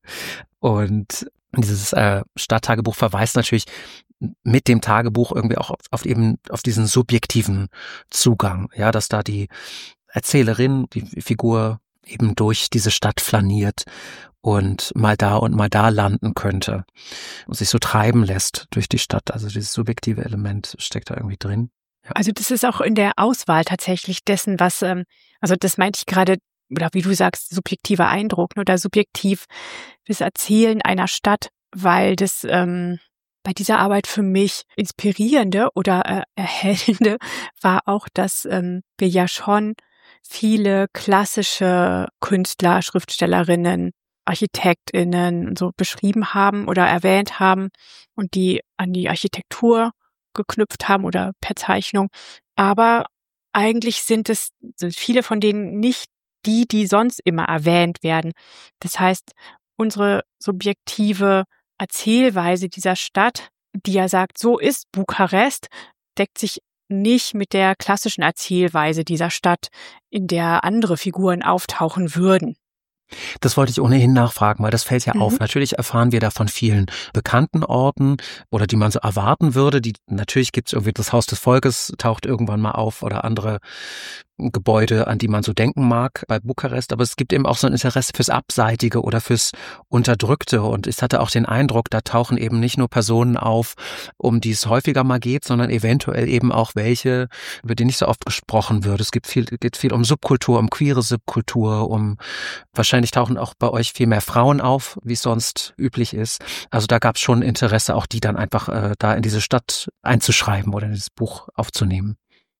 Und dieses äh, Stadttagebuch verweist natürlich mit dem Tagebuch irgendwie auch auf, auf eben auf diesen subjektiven Zugang, ja, dass da die Erzählerin, die Figur eben durch diese Stadt flaniert und mal da und mal da landen könnte und sich so treiben lässt durch die Stadt. Also dieses subjektive Element steckt da irgendwie drin. Ja. Also das ist auch in der Auswahl tatsächlich dessen, was, ähm, also das meinte ich gerade, oder wie du sagst, subjektiver Eindruck oder subjektiv das Erzählen einer Stadt, weil das ähm, bei dieser Arbeit für mich inspirierende oder äh, erhellende war auch, dass ähm, wir ja schon viele klassische Künstler, Schriftstellerinnen, ArchitektInnen so beschrieben haben oder erwähnt haben und die an die Architektur geknüpft haben oder per Zeichnung. Aber eigentlich sind es sind viele von denen nicht die, die sonst immer erwähnt werden. Das heißt, unsere subjektive Erzählweise dieser Stadt, die ja sagt, so ist Bukarest, deckt sich nicht mit der klassischen Erzählweise dieser Stadt, in der andere Figuren auftauchen würden. Das wollte ich ohnehin nachfragen, weil das fällt ja Mhm. auf. Natürlich erfahren wir da von vielen bekannten Orten oder die man so erwarten würde. Die, natürlich gibt es irgendwie das Haus des Volkes, taucht irgendwann mal auf oder andere Gebäude, an die man so denken mag bei Bukarest. Aber es gibt eben auch so ein Interesse fürs Abseitige oder fürs Unterdrückte. Und ich hatte auch den Eindruck, da tauchen eben nicht nur Personen auf, um die es häufiger mal geht, sondern eventuell eben auch welche, über die nicht so oft gesprochen wird. Es gibt viel, geht viel um Subkultur, um queere Subkultur, um wahrscheinlich tauchen auch bei euch viel mehr Frauen auf, wie es sonst üblich ist. Also da gab es schon Interesse, auch die dann einfach äh, da in diese Stadt einzuschreiben oder in dieses Buch aufzunehmen.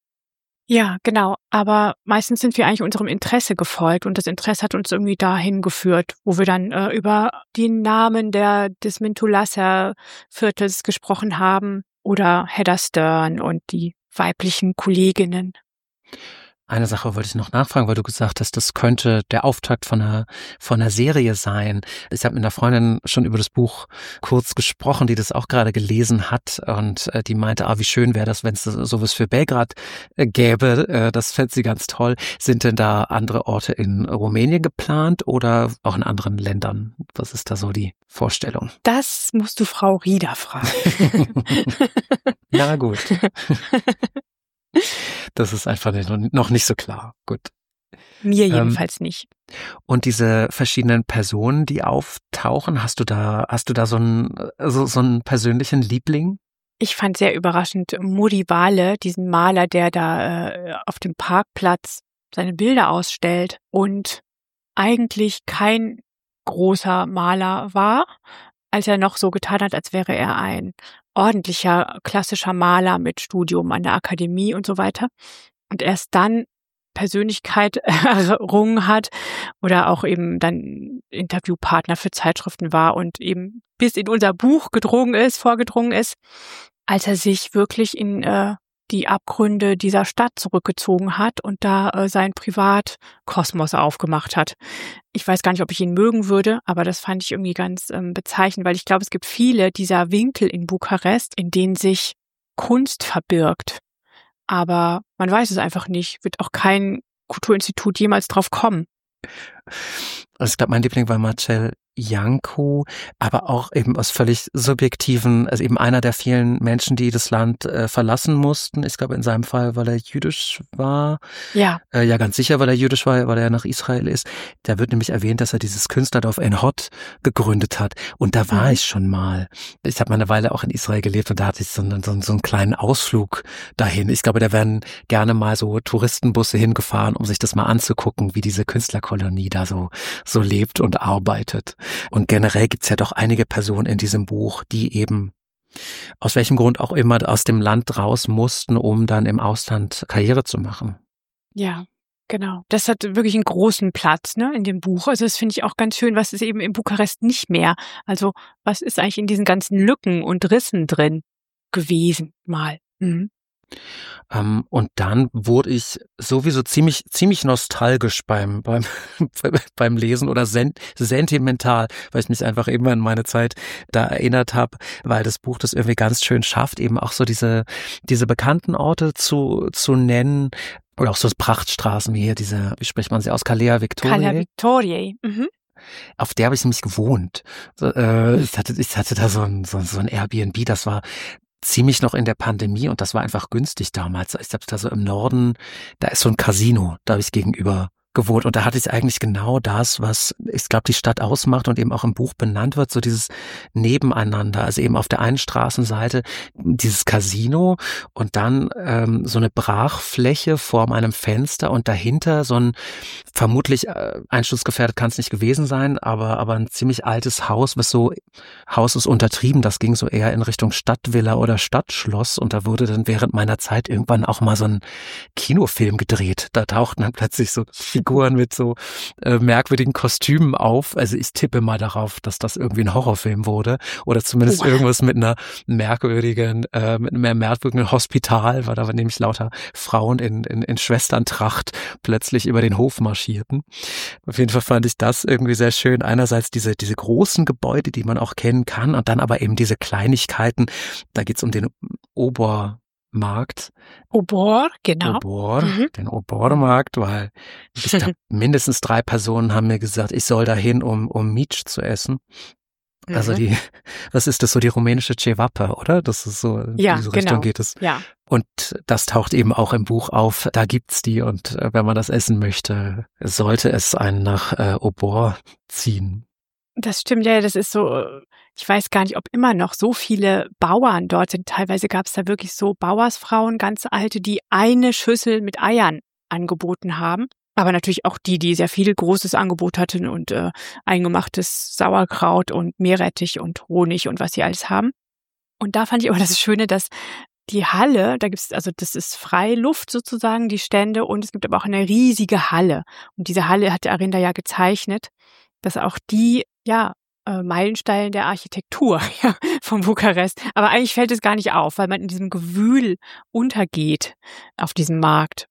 Ja, genau. Aber meistens sind wir eigentlich unserem Interesse gefolgt und das Interesse hat uns irgendwie dahin geführt, wo wir dann äh, über die Namen der des Mintulasser-Viertels gesprochen haben oder Hedda Stern und die weiblichen Kolleginnen. Eine Sache wollte ich noch nachfragen, weil du gesagt hast, das könnte der Auftakt von einer, von einer Serie sein. Ich habe mit einer Freundin schon über das Buch kurz gesprochen, die das auch gerade gelesen hat und äh, die meinte, ah, wie schön wäre das, wenn es sowas für Belgrad äh, gäbe. Äh, das fände sie ganz toll. Sind denn da andere Orte in Rumänien geplant oder auch in anderen Ländern? Was ist da so die Vorstellung? Das musst du Frau Rieder fragen. Ja, gut. Das ist einfach noch nicht so klar. Gut. Mir jedenfalls ähm, nicht. Und diese verschiedenen Personen, die auftauchen, hast du da, hast du da so einen, so, so einen persönlichen Liebling? Ich fand sehr überraschend Mudi Vale, diesen Maler, der da äh, auf dem Parkplatz seine Bilder ausstellt und eigentlich kein großer Maler war, als er noch so getan hat, als wäre er ein ordentlicher, klassischer Maler mit Studium an der Akademie und so weiter. Und erst dann Persönlichkeit errungen hat oder auch eben dann Interviewpartner für Zeitschriften war und eben bis in unser Buch gedrungen ist, vorgedrungen ist, als er sich wirklich in äh, die Abgründe dieser Stadt zurückgezogen hat und da äh, seinen Privatkosmos aufgemacht hat. Ich weiß gar nicht, ob ich ihn mögen würde, aber das fand ich irgendwie ganz ähm, bezeichnend, weil ich glaube, es gibt viele dieser Winkel in Bukarest, in denen sich Kunst verbirgt. Aber man weiß es einfach nicht, wird auch kein Kulturinstitut jemals drauf kommen. Also ich glaube, mein Liebling war Marcel Janko, aber auch eben aus völlig subjektiven, also eben einer der vielen Menschen, die das Land äh, verlassen mussten. Ich glaube in seinem Fall, weil er jüdisch war. Ja. Äh, ja, ganz sicher, weil er jüdisch war, weil er nach Israel ist. Da wird nämlich erwähnt, dass er dieses Künstlerdorf En Hod gegründet hat. Und da war mhm. ich schon mal. Ich habe mal eine Weile auch in Israel gelebt und da hatte ich so einen, so, so einen kleinen Ausflug dahin. Ich glaube, da werden gerne mal so Touristenbusse hingefahren, um sich das mal anzugucken, wie diese Künstlerkolonie da so, so lebt und arbeitet. Und generell gibt's ja doch einige Personen in diesem Buch, die eben aus welchem Grund auch immer aus dem Land raus mussten, um dann im Ausland Karriere zu machen. Ja, genau. Das hat wirklich einen großen Platz, ne, in dem Buch. Also das finde ich auch ganz schön, was ist eben in Bukarest nicht mehr. Also was ist eigentlich in diesen ganzen Lücken und Rissen drin gewesen mal. Mhm. Um, und dann wurde ich sowieso ziemlich ziemlich nostalgisch beim beim beim Lesen oder sen- sentimental, weil ich mich einfach immer an meine Zeit da erinnert habe, weil das Buch das irgendwie ganz schön schafft, eben auch so diese diese bekannten Orte zu zu nennen oder auch so Prachtstraßen wie hier diese, wie spricht man sie aus, Calea Victoriae. Calea Victoriae. Mhm. Auf der habe ich nämlich gewohnt. So, äh, ich hatte ich hatte da so ein so, so ein Airbnb, das war ziemlich noch in der Pandemie und das war einfach günstig damals. Ich glaube, da so im Norden, da ist so ein Casino, da habe ich gegenüber gewohnt und da hatte ich eigentlich genau das, was ich glaube die Stadt ausmacht und eben auch im Buch benannt wird, so dieses Nebeneinander, also eben auf der einen Straßenseite dieses Casino und dann ähm, so eine Brachfläche vor meinem Fenster und dahinter so ein vermutlich äh, einsturzgefährdet kann es nicht gewesen sein, aber aber ein ziemlich altes Haus, was so Haus ist untertrieben, das ging so eher in Richtung Stadtvilla oder Stadtschloss und da wurde dann während meiner Zeit irgendwann auch mal so ein Kinofilm gedreht. Da tauchten dann plötzlich so Figuren mit so äh, merkwürdigen Kostümen auf. Also ich tippe mal darauf, dass das irgendwie ein Horrorfilm wurde oder zumindest oh. irgendwas mit einer merkwürdigen, äh, mit einem merkwürdigen Hospital, weil da waren nämlich lauter Frauen in, in, in Schwesterntracht plötzlich über den Hof marschierten. Auf jeden Fall fand ich das irgendwie sehr schön. Einerseits diese, diese großen Gebäude, die man auch kennen kann und dann aber eben diese Kleinigkeiten. Da geht's um den Ober Markt. Obor, genau. Obor, mhm. den Obormarkt, weil ich glaub, mindestens drei Personen haben mir gesagt, ich soll dahin, um um Mici zu essen. Mhm. Also die, was ist das so, die rumänische Cevapă, oder? Das ist so, in ja, diese genau. Richtung geht es. Ja. Und das taucht eben auch im Buch auf, da gibt's die und äh, wenn man das essen möchte, sollte es einen nach äh, Obor ziehen. Das stimmt, ja, das ist so, ich weiß gar nicht, ob immer noch so viele Bauern dort sind. Teilweise gab es da wirklich so Bauersfrauen, ganz alte, die eine Schüssel mit Eiern angeboten haben. Aber natürlich auch die, die sehr viel großes Angebot hatten und äh, eingemachtes Sauerkraut und Meerrettich und Honig und was sie alles haben. Und da fand ich aber das Schöne, dass die Halle, da gibt's, also das ist Freiluft sozusagen, die Stände, und es gibt aber auch eine riesige Halle. Und diese Halle hat der Arinda ja gezeichnet, dass auch die, ja, äh, Meilensteine der Architektur ja, von Bukarest. Aber eigentlich fällt es gar nicht auf, weil man in diesem Gewühl untergeht auf diesem Markt.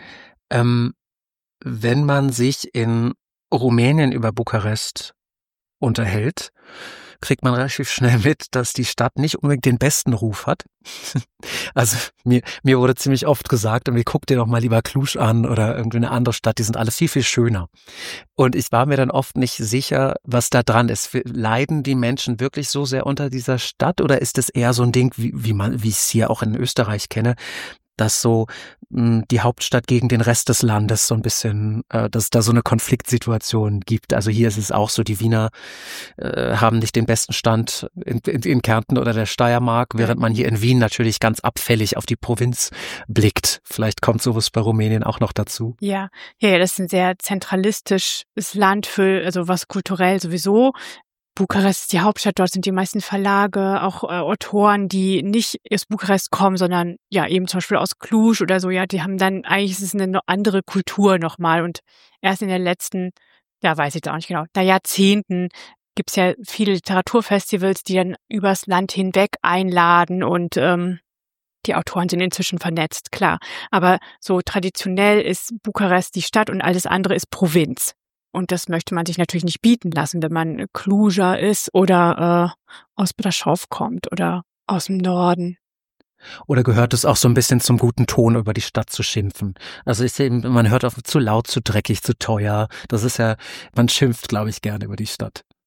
Ähm, wenn man sich in Rumänien über Bukarest unterhält, kriegt man relativ schnell mit, dass die Stadt nicht unbedingt den besten Ruf hat. Also mir, mir wurde ziemlich oft gesagt, irgendwie guck dir doch mal lieber Cluj an oder irgendwie eine andere Stadt, die sind alle viel, viel schöner. Und ich war mir dann oft nicht sicher, was da dran ist. Leiden die Menschen wirklich so sehr unter dieser Stadt oder ist es eher so ein Ding, wie, wie man, wie ich es hier auch in Österreich kenne, dass so mh, die Hauptstadt gegen den Rest des Landes so ein bisschen, äh, dass es da so eine Konfliktsituation gibt. Also hier ist es auch so, die Wiener äh, haben nicht den besten Stand in, in, in Kärnten oder der Steiermark, während man hier in Wien natürlich ganz abfällig auf die Provinz blickt. Vielleicht kommt sowas bei Rumänien auch noch dazu. Ja, ja, das ist ein sehr zentralistisches Land für, also was kulturell sowieso. Bukarest ist die Hauptstadt, dort sind die meisten Verlage, auch äh, Autoren, die nicht aus Bukarest kommen, sondern ja eben zum Beispiel aus Cluj oder so, ja, die haben dann, eigentlich ist es eine andere Kultur nochmal, und erst in den letzten, ja, weiß ich jetzt auch nicht genau, da Jahrzehnten gibt's ja viele Literaturfestivals, die dann übers Land hinweg einladen, und ähm, die Autoren sind inzwischen vernetzt, klar, aber so traditionell ist Bukarest die Stadt und alles andere ist Provinz. Und das möchte man sich natürlich nicht bieten lassen, wenn man Clujer ist oder äh, aus Brașov kommt oder aus dem Norden. Oder gehört es auch so ein bisschen zum guten Ton, über die Stadt zu schimpfen? Also ist eben, man hört auf zu laut, zu dreckig, zu teuer. Das ist ja, man schimpft, glaube ich, gerne über die Stadt.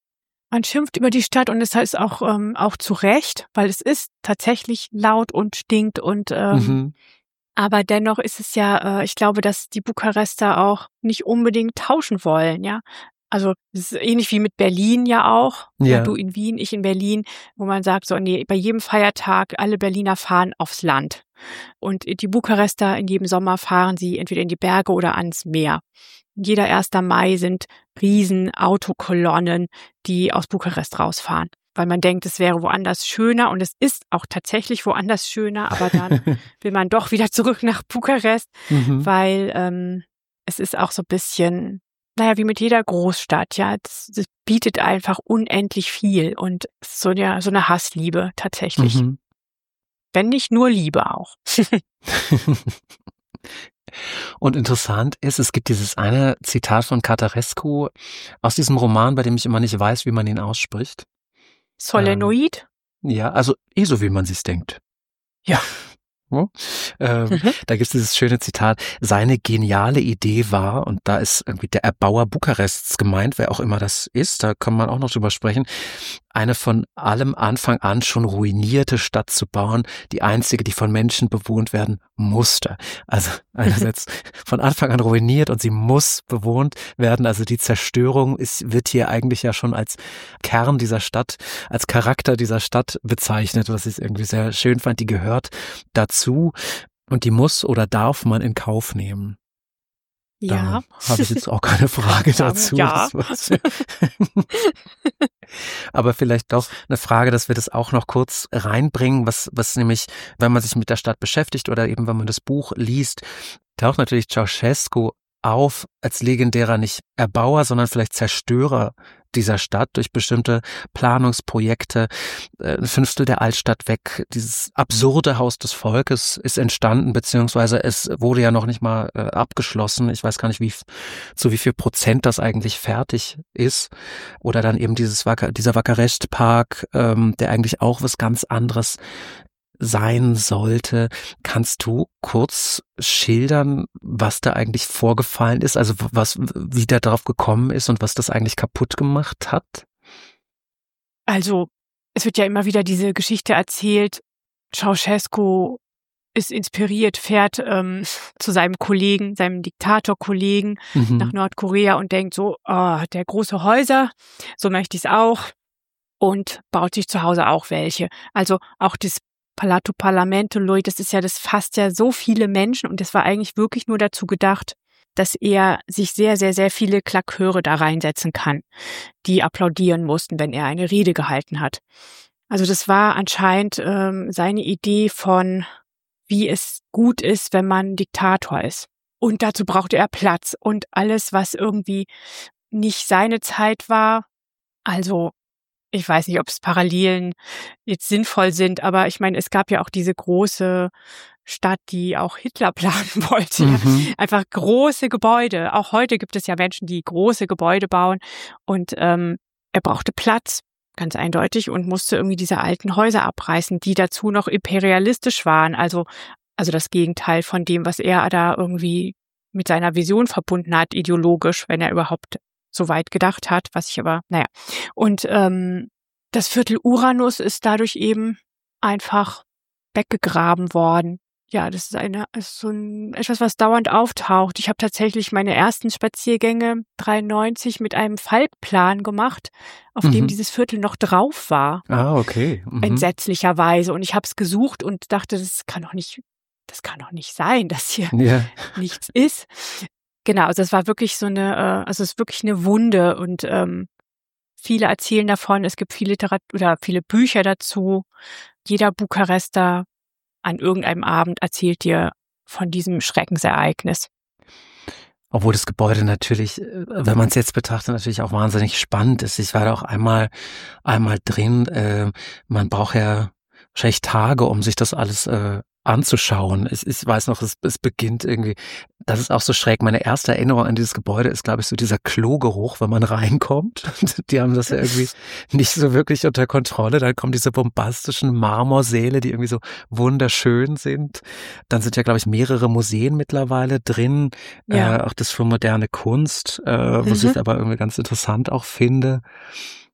Man schimpft über die Stadt und das heißt auch, ähm, auch zu Recht, weil es ist tatsächlich laut und stinkt und ähm, Mhm. aber dennoch ist es ja, äh, ich glaube, dass die Bukarester auch nicht unbedingt tauschen wollen, ja. Also es ist ähnlich wie mit Berlin ja auch. Ja, Ja. du in Wien, ich in Berlin, wo man sagt, so, nee, bei jedem Feiertag, alle Berliner fahren aufs Land. Und die Bukarester in jedem Sommer fahren sie entweder in die Berge oder ans Meer. Jeder erster Mai sind riesen Autokolonnen, die aus Bukarest rausfahren. Weil man denkt, es wäre woanders schöner und es ist auch tatsächlich woanders schöner, aber dann will man doch wieder zurück nach Bukarest, Mhm. weil ähm, es ist auch so ein bisschen, naja, wie mit jeder Großstadt, ja, das, das bietet einfach unendlich viel und es ist so eine, so eine Hassliebe tatsächlich. Mhm. Wenn nicht nur Liebe auch. Und interessant ist, es gibt dieses eine Zitat von Cătărescu aus diesem Roman, bei dem ich immer nicht weiß, wie man ihn ausspricht. Solenoid? Ja, also eh so, wie man sich's denkt. Ja. Ja. Ähm, Mhm. Da gibt es dieses schöne Zitat, seine geniale Idee war, und da ist irgendwie der Erbauer Bukarests gemeint, wer auch immer das ist, da kann man auch noch drüber sprechen, eine von allem Anfang an schon ruinierte Stadt zu bauen, die einzige, die von Menschen bewohnt werden musste. Also einerseits von Anfang an ruiniert und sie muss bewohnt werden. Also die Zerstörung ist, wird hier eigentlich ja schon als Kern dieser Stadt, als Charakter dieser Stadt bezeichnet, was ich irgendwie sehr schön fand. Die gehört dazu und die muss oder darf man in Kauf nehmen. Ja. Da habe ich jetzt auch keine Frage dazu. Ja. Aber vielleicht doch eine Frage, dass wir das auch noch kurz reinbringen, was, was nämlich, wenn man sich mit der Stadt beschäftigt oder eben wenn man das Buch liest, taucht natürlich Ceausescu auf als legendärer nicht Erbauer, sondern vielleicht Zerstörer dieser Stadt durch bestimmte Planungsprojekte. Ein Fünftel der Altstadt weg. Dieses absurde Haus des Volkes ist entstanden, beziehungsweise es wurde ja noch nicht mal äh, abgeschlossen. Ich weiß gar nicht, wie zu wie viel Prozent das eigentlich fertig ist. Oder dann eben dieses dieser Vakarest-Park, ähm, der eigentlich auch was ganz anderes sein sollte. Kannst du kurz schildern, was da eigentlich vorgefallen ist? Also was, wie der darauf gekommen ist und was das eigentlich kaputt gemacht hat? Also es wird ja immer wieder diese Geschichte erzählt, Ceausescu ist inspiriert, fährt ähm, zu seinem Kollegen, seinem Diktatorkollegen Mhm. nach Nordkorea und denkt so, oh, der große Häuser, so möchte ich es auch und baut sich zu Hause auch welche. Also auch das Palazzo Parlamentului, das ist ja, das fasst ja so viele Menschen und das war eigentlich wirklich nur dazu gedacht, dass er sich sehr, sehr, sehr viele Klaköre da reinsetzen kann, die applaudieren mussten, wenn er eine Rede gehalten hat. Also das war anscheinend ähm, seine Idee von, wie es gut ist, wenn man Diktator ist. Und dazu brauchte er Platz und alles, was irgendwie nicht seine Zeit war, also ich weiß nicht, ob es Parallelen jetzt sinnvoll sind, aber ich meine, es gab ja auch diese große Stadt, die auch Hitler planen wollte. Mhm. Einfach große Gebäude. Auch heute gibt es ja Menschen, die große Gebäude bauen. Und ähm, er brauchte Platz, ganz eindeutig, und musste irgendwie diese alten Häuser abreißen, die dazu noch imperialistisch waren. Also, also das Gegenteil von dem, was er da irgendwie mit seiner Vision verbunden hat, ideologisch, wenn er überhaupt so weit gedacht hat, was ich aber, naja. Und ähm, das Viertel Uranus ist dadurch eben einfach weggegraben worden. Ja, das ist eine ist so ein etwas, was dauernd auftaucht. Ich habe tatsächlich meine ersten Spaziergänge dreiundneunzig mit einem Faltplan gemacht, auf Mhm. dem dieses Viertel noch drauf war, Ah, okay. Mhm. entsetzlicherweise. Und ich habe es gesucht und dachte, das kann doch nicht, das kann doch nicht sein, dass hier Ja. nichts ist. Genau, also es war wirklich so eine, äh, also es ist wirklich eine Wunde und ähm, viele erzählen davon. Es gibt viel Literatur oder viele Bücher dazu. Jeder Bukarester an irgendeinem Abend erzählt dir von diesem Schreckensereignis. Obwohl das Gebäude natürlich, äh, wenn man es jetzt betrachtet, natürlich auch wahnsinnig spannend ist. Ich war da auch einmal, einmal drin. Äh, man braucht ja wahrscheinlich Tage, um sich das alles äh, anzuschauen. Ich, ich weiß noch, es, es beginnt irgendwie, das ist auch so schräg. Meine erste Erinnerung an dieses Gebäude ist, glaube ich, so dieser Klogeruch, wenn man reinkommt. Die haben das ja irgendwie nicht so wirklich unter Kontrolle. Dann kommen diese bombastischen Marmorsäle, die irgendwie so wunderschön sind. Dann sind ja, glaube ich, mehrere Museen mittlerweile drin. Ja. Äh, auch das für moderne Kunst, äh, was Mhm. ich aber irgendwie ganz interessant auch finde.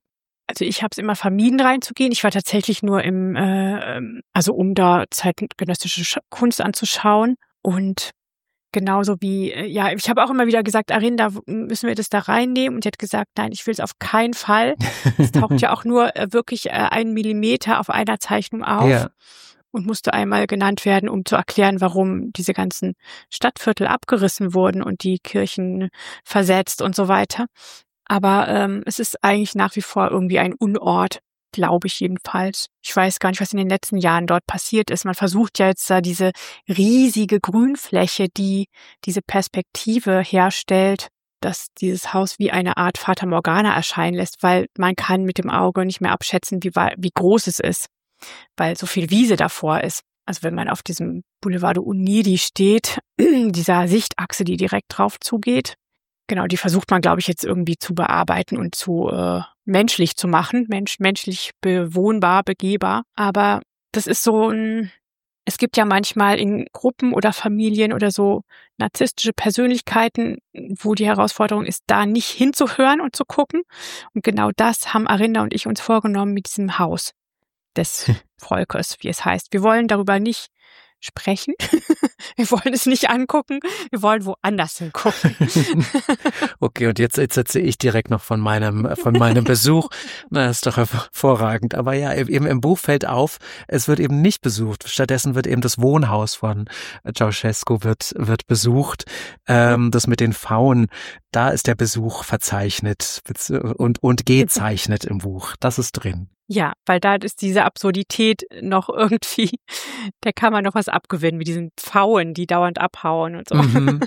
Also ich habe es immer vermieden, reinzugehen. Ich war tatsächlich nur im, äh, also um da zeitgenössische Kunst anzuschauen. Und genauso wie, ja, ich habe auch immer wieder gesagt, Arin, da müssen wir das da reinnehmen. Und sie hat gesagt, nein, ich will es auf keinen Fall. Es taucht ja auch nur äh, wirklich äh, einen Millimeter auf einer Zeichnung auf. Ja. Und musste einmal genannt werden, um zu erklären, warum diese ganzen Stadtviertel abgerissen wurden und die Kirchen versetzt und so weiter. Aber ähm, es ist eigentlich nach wie vor irgendwie ein Unort, glaube ich jedenfalls. Ich weiß gar nicht, was in den letzten Jahren dort passiert ist. Man versucht ja jetzt da diese riesige Grünfläche, die diese Perspektive herstellt, dass dieses Haus wie eine Art Fata Morgana erscheinen lässt, weil man kann mit dem Auge nicht mehr abschätzen, wie, wie groß es ist, weil so viel Wiese davor ist. Also wenn man auf diesem Boulevard Unidi steht, dieser Sichtachse, die direkt drauf zugeht, genau, die versucht man, glaube ich, jetzt irgendwie zu bearbeiten und zu äh, menschlich zu machen, Mensch, menschlich bewohnbar, begehbar. Aber das ist so ein, es gibt ja manchmal in Gruppen oder Familien oder so narzisstische Persönlichkeiten, wo die Herausforderung ist, da nicht hinzuhören und zu gucken. Und genau das haben Arinda und ich uns vorgenommen mit diesem Haus des Volkes, wie es heißt. Wir wollen darüber nicht sprechen. Wir wollen es nicht angucken. Wir wollen woanders hingucken. Okay, und jetzt, jetzt erzähle ich direkt noch von meinem, von meinem Besuch. Na, ist doch hervorragend. Aber ja, eben im Buch fällt auf, es wird eben nicht besucht. Stattdessen wird eben das Wohnhaus von Ceausescu wird, wird besucht. Ähm, das mit den Pfauen, da ist der Besuch verzeichnet und, und gezeichnet im Buch. Das ist drin. Ja, weil da ist diese Absurdität noch irgendwie, da kann man noch was abgewinnen mit diesen Pfauen, die dauernd abhauen und so. Mhm.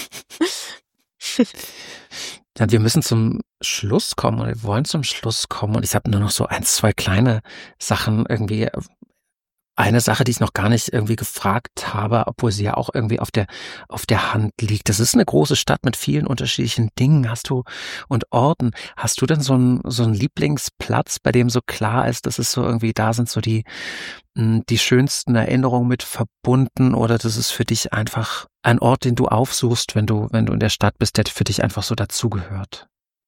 Ja, wir müssen zum Schluss kommen und wir wollen zum Schluss kommen und ich habe nur noch so ein, zwei kleine Sachen irgendwie. Eine Sache, die ich noch gar nicht irgendwie gefragt habe, obwohl sie ja auch irgendwie auf der auf der Hand liegt. Das ist eine große Stadt mit vielen unterschiedlichen Dingen. Hast du und Orten. Hast du denn so einen so einen Lieblingsplatz, bei dem so klar ist, dass es so irgendwie da sind so die die schönsten Erinnerungen mit verbunden, oder das ist für dich einfach ein Ort, den du aufsuchst, wenn du wenn du in der Stadt bist, der für dich einfach so dazugehört?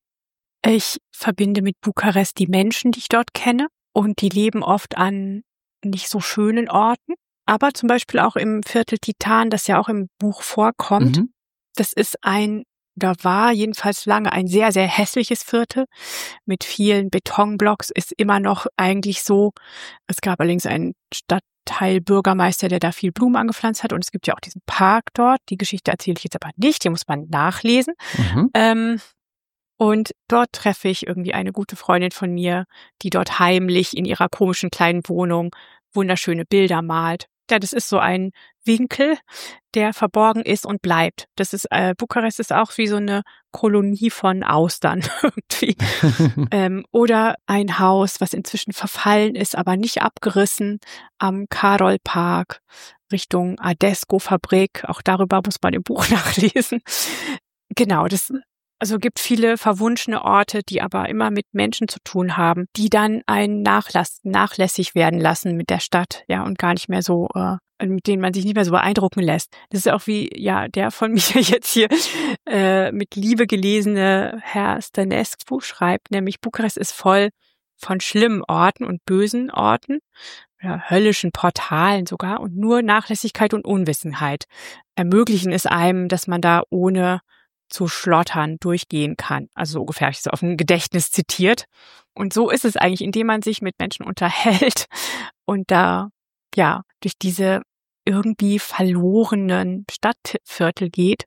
Ich verbinde mit Bukarest die Menschen, die ich dort kenne, und die leben oft an nicht so schönen Orten, aber zum Beispiel auch im Viertel Titan, das ja auch im Buch vorkommt. Mhm. Das ist ein, da war jedenfalls lange ein sehr, sehr hässliches Viertel mit vielen Betonblocks, ist immer noch eigentlich so. Es gab allerdings einen Stadtteilbürgermeister, der da viel Blumen angepflanzt hat, und es gibt ja auch diesen Park dort. Die Geschichte erzähle ich jetzt aber nicht, die muss man nachlesen. Mhm. Ähm, Und dort treffe ich irgendwie eine gute Freundin von mir, die dort heimlich in ihrer komischen kleinen Wohnung wunderschöne Bilder malt. Ja, das ist so ein Winkel, der verborgen ist und bleibt. Das ist, äh, Bukarest ist auch wie so eine Kolonie von Austern irgendwie. ähm, oder ein Haus, was inzwischen verfallen ist, aber nicht abgerissen, am Karol-Park, Richtung Adesco-Fabrik. Auch darüber muss man im Buch nachlesen. Genau, das Also gibt viele verwunschene Orte, die aber immer mit Menschen zu tun haben, die dann einen Nachlass, nachlässig werden lassen mit der Stadt, ja, und gar nicht mehr so, äh, mit denen man sich nicht mehr so beeindrucken lässt. Das ist auch wie, ja, der von mir jetzt hier äh, mit Liebe gelesene Herr Stănescu schreibt, nämlich Bukarest ist voll von schlimmen Orten und bösen Orten, ja, höllischen Portalen sogar, und nur Nachlässigkeit und Unwissenheit ermöglichen es einem, dass man da ohne zu schlottern durchgehen kann. Also so ungefähr, ich so auf ein Gedächtnis zitiert. Und so ist es eigentlich, indem man sich mit Menschen unterhält und da, ja, durch diese irgendwie verlorenen Stadtviertel geht.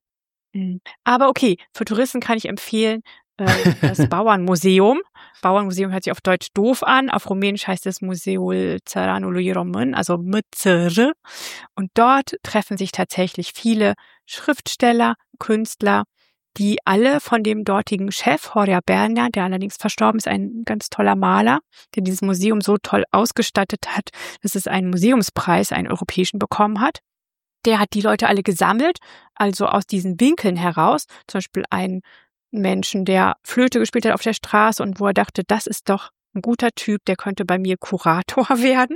Aber okay, für Touristen kann ich empfehlen, äh, das Bauernmuseum. Bauernmuseum hört sich auf Deutsch doof an. Auf Rumänisch heißt es Muzeul Țăranului Român, also Mățără. Und dort treffen sich tatsächlich viele Schriftsteller, Künstler, die alle von dem dortigen Chef, Horia Bernea, der allerdings verstorben ist, ein ganz toller Maler, der dieses Museum so toll ausgestattet hat, dass es einen Museumspreis, einen europäischen, bekommen hat. Der hat die Leute alle gesammelt, also aus diesen Winkeln heraus, zum Beispiel einen Menschen, der Flöte gespielt hat auf der Straße und wo er dachte, das ist doch ein guter Typ, der könnte bei mir Kurator werden.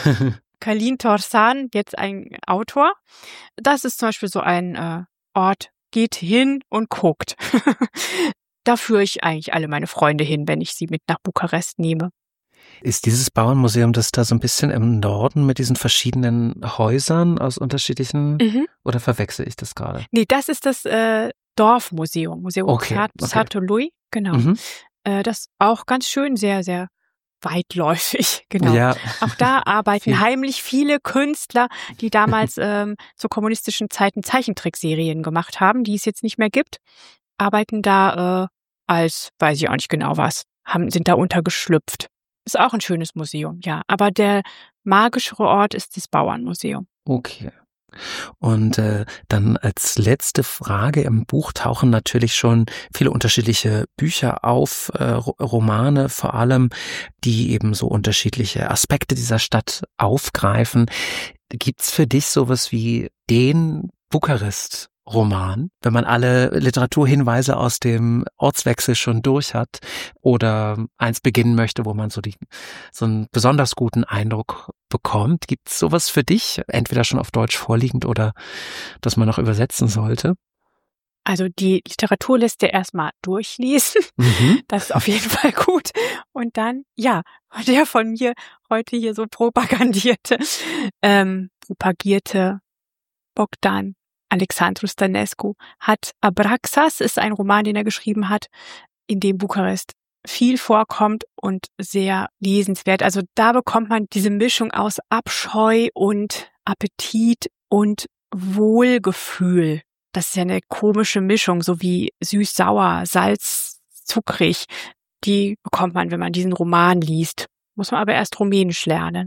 Călin Torsan, jetzt ein Autor. Das ist zum Beispiel so ein äh, Ort, geht hin und guckt. da führe ich eigentlich alle meine Freunde hin, wenn ich sie mit nach Bukarest nehme. Ist dieses Bauernmuseum das da so ein bisschen im Norden mit diesen verschiedenen Häusern aus unterschiedlichen, mhm. oder verwechsel ich das gerade? Nee, das ist das äh, Dorfmuseum, Museum okay, Sat- okay. Satului, genau. Mhm. Äh, das auch ganz schön, sehr, sehr weitläufig, genau. Ja. Auch da arbeiten heimlich viele Künstler, die damals ähm, zu kommunistischen Zeiten Zeichentrickserien gemacht haben, die es jetzt nicht mehr gibt, arbeiten da äh, als, weiß ich auch nicht genau was, haben, sind da untergeschlüpft. Ist auch ein schönes Museum, ja. Aber der magischere Ort ist das Bauernmuseum. Okay. Und äh, dann als letzte Frage, im Buch tauchen natürlich schon viele unterschiedliche Bücher auf, äh, Romane vor allem, die eben so unterschiedliche Aspekte dieser Stadt aufgreifen. Gibt's für dich sowas wie den Bukarest-Roman, wenn man alle Literaturhinweise aus dem Ortswechsel schon durch hat oder eins beginnen möchte, wo man so die so einen besonders guten Eindruck bekommt? Gibt es sowas für dich, entweder schon auf Deutsch vorliegend oder das man noch übersetzen sollte? Also die Literaturliste erstmal durchlesen, mhm. das ist auf jeden Fall gut. Und dann, ja, der von mir heute hier so propagandierte, ähm, propagierte Bogdan Alexandru Stănescu hat Abraxas, ist ein Roman, den er geschrieben hat, in dem Bukarest viel vorkommt und sehr lesenswert. Also da bekommt man diese Mischung aus Abscheu und Appetit und Wohlgefühl. Das ist ja eine komische Mischung, so wie süß-sauer, salz, zuckrig. Die bekommt man, wenn man diesen Roman liest. Muss man aber erst Rumänisch lernen.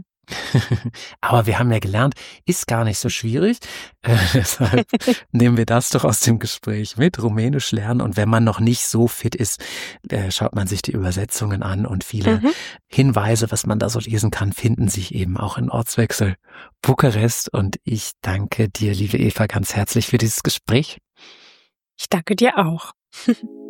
Aber wir haben ja gelernt, ist gar nicht so schwierig. Äh, deshalb nehmen wir das doch aus dem Gespräch mit, Rumänisch lernen. Und wenn man noch nicht so fit ist, äh, schaut man sich die Übersetzungen an und viele mhm. Hinweise, was man da so lesen kann, finden sich eben auch in Ortswechsel Bukarest. Und ich danke dir, liebe Eva, ganz herzlich für dieses Gespräch. Ich danke dir auch.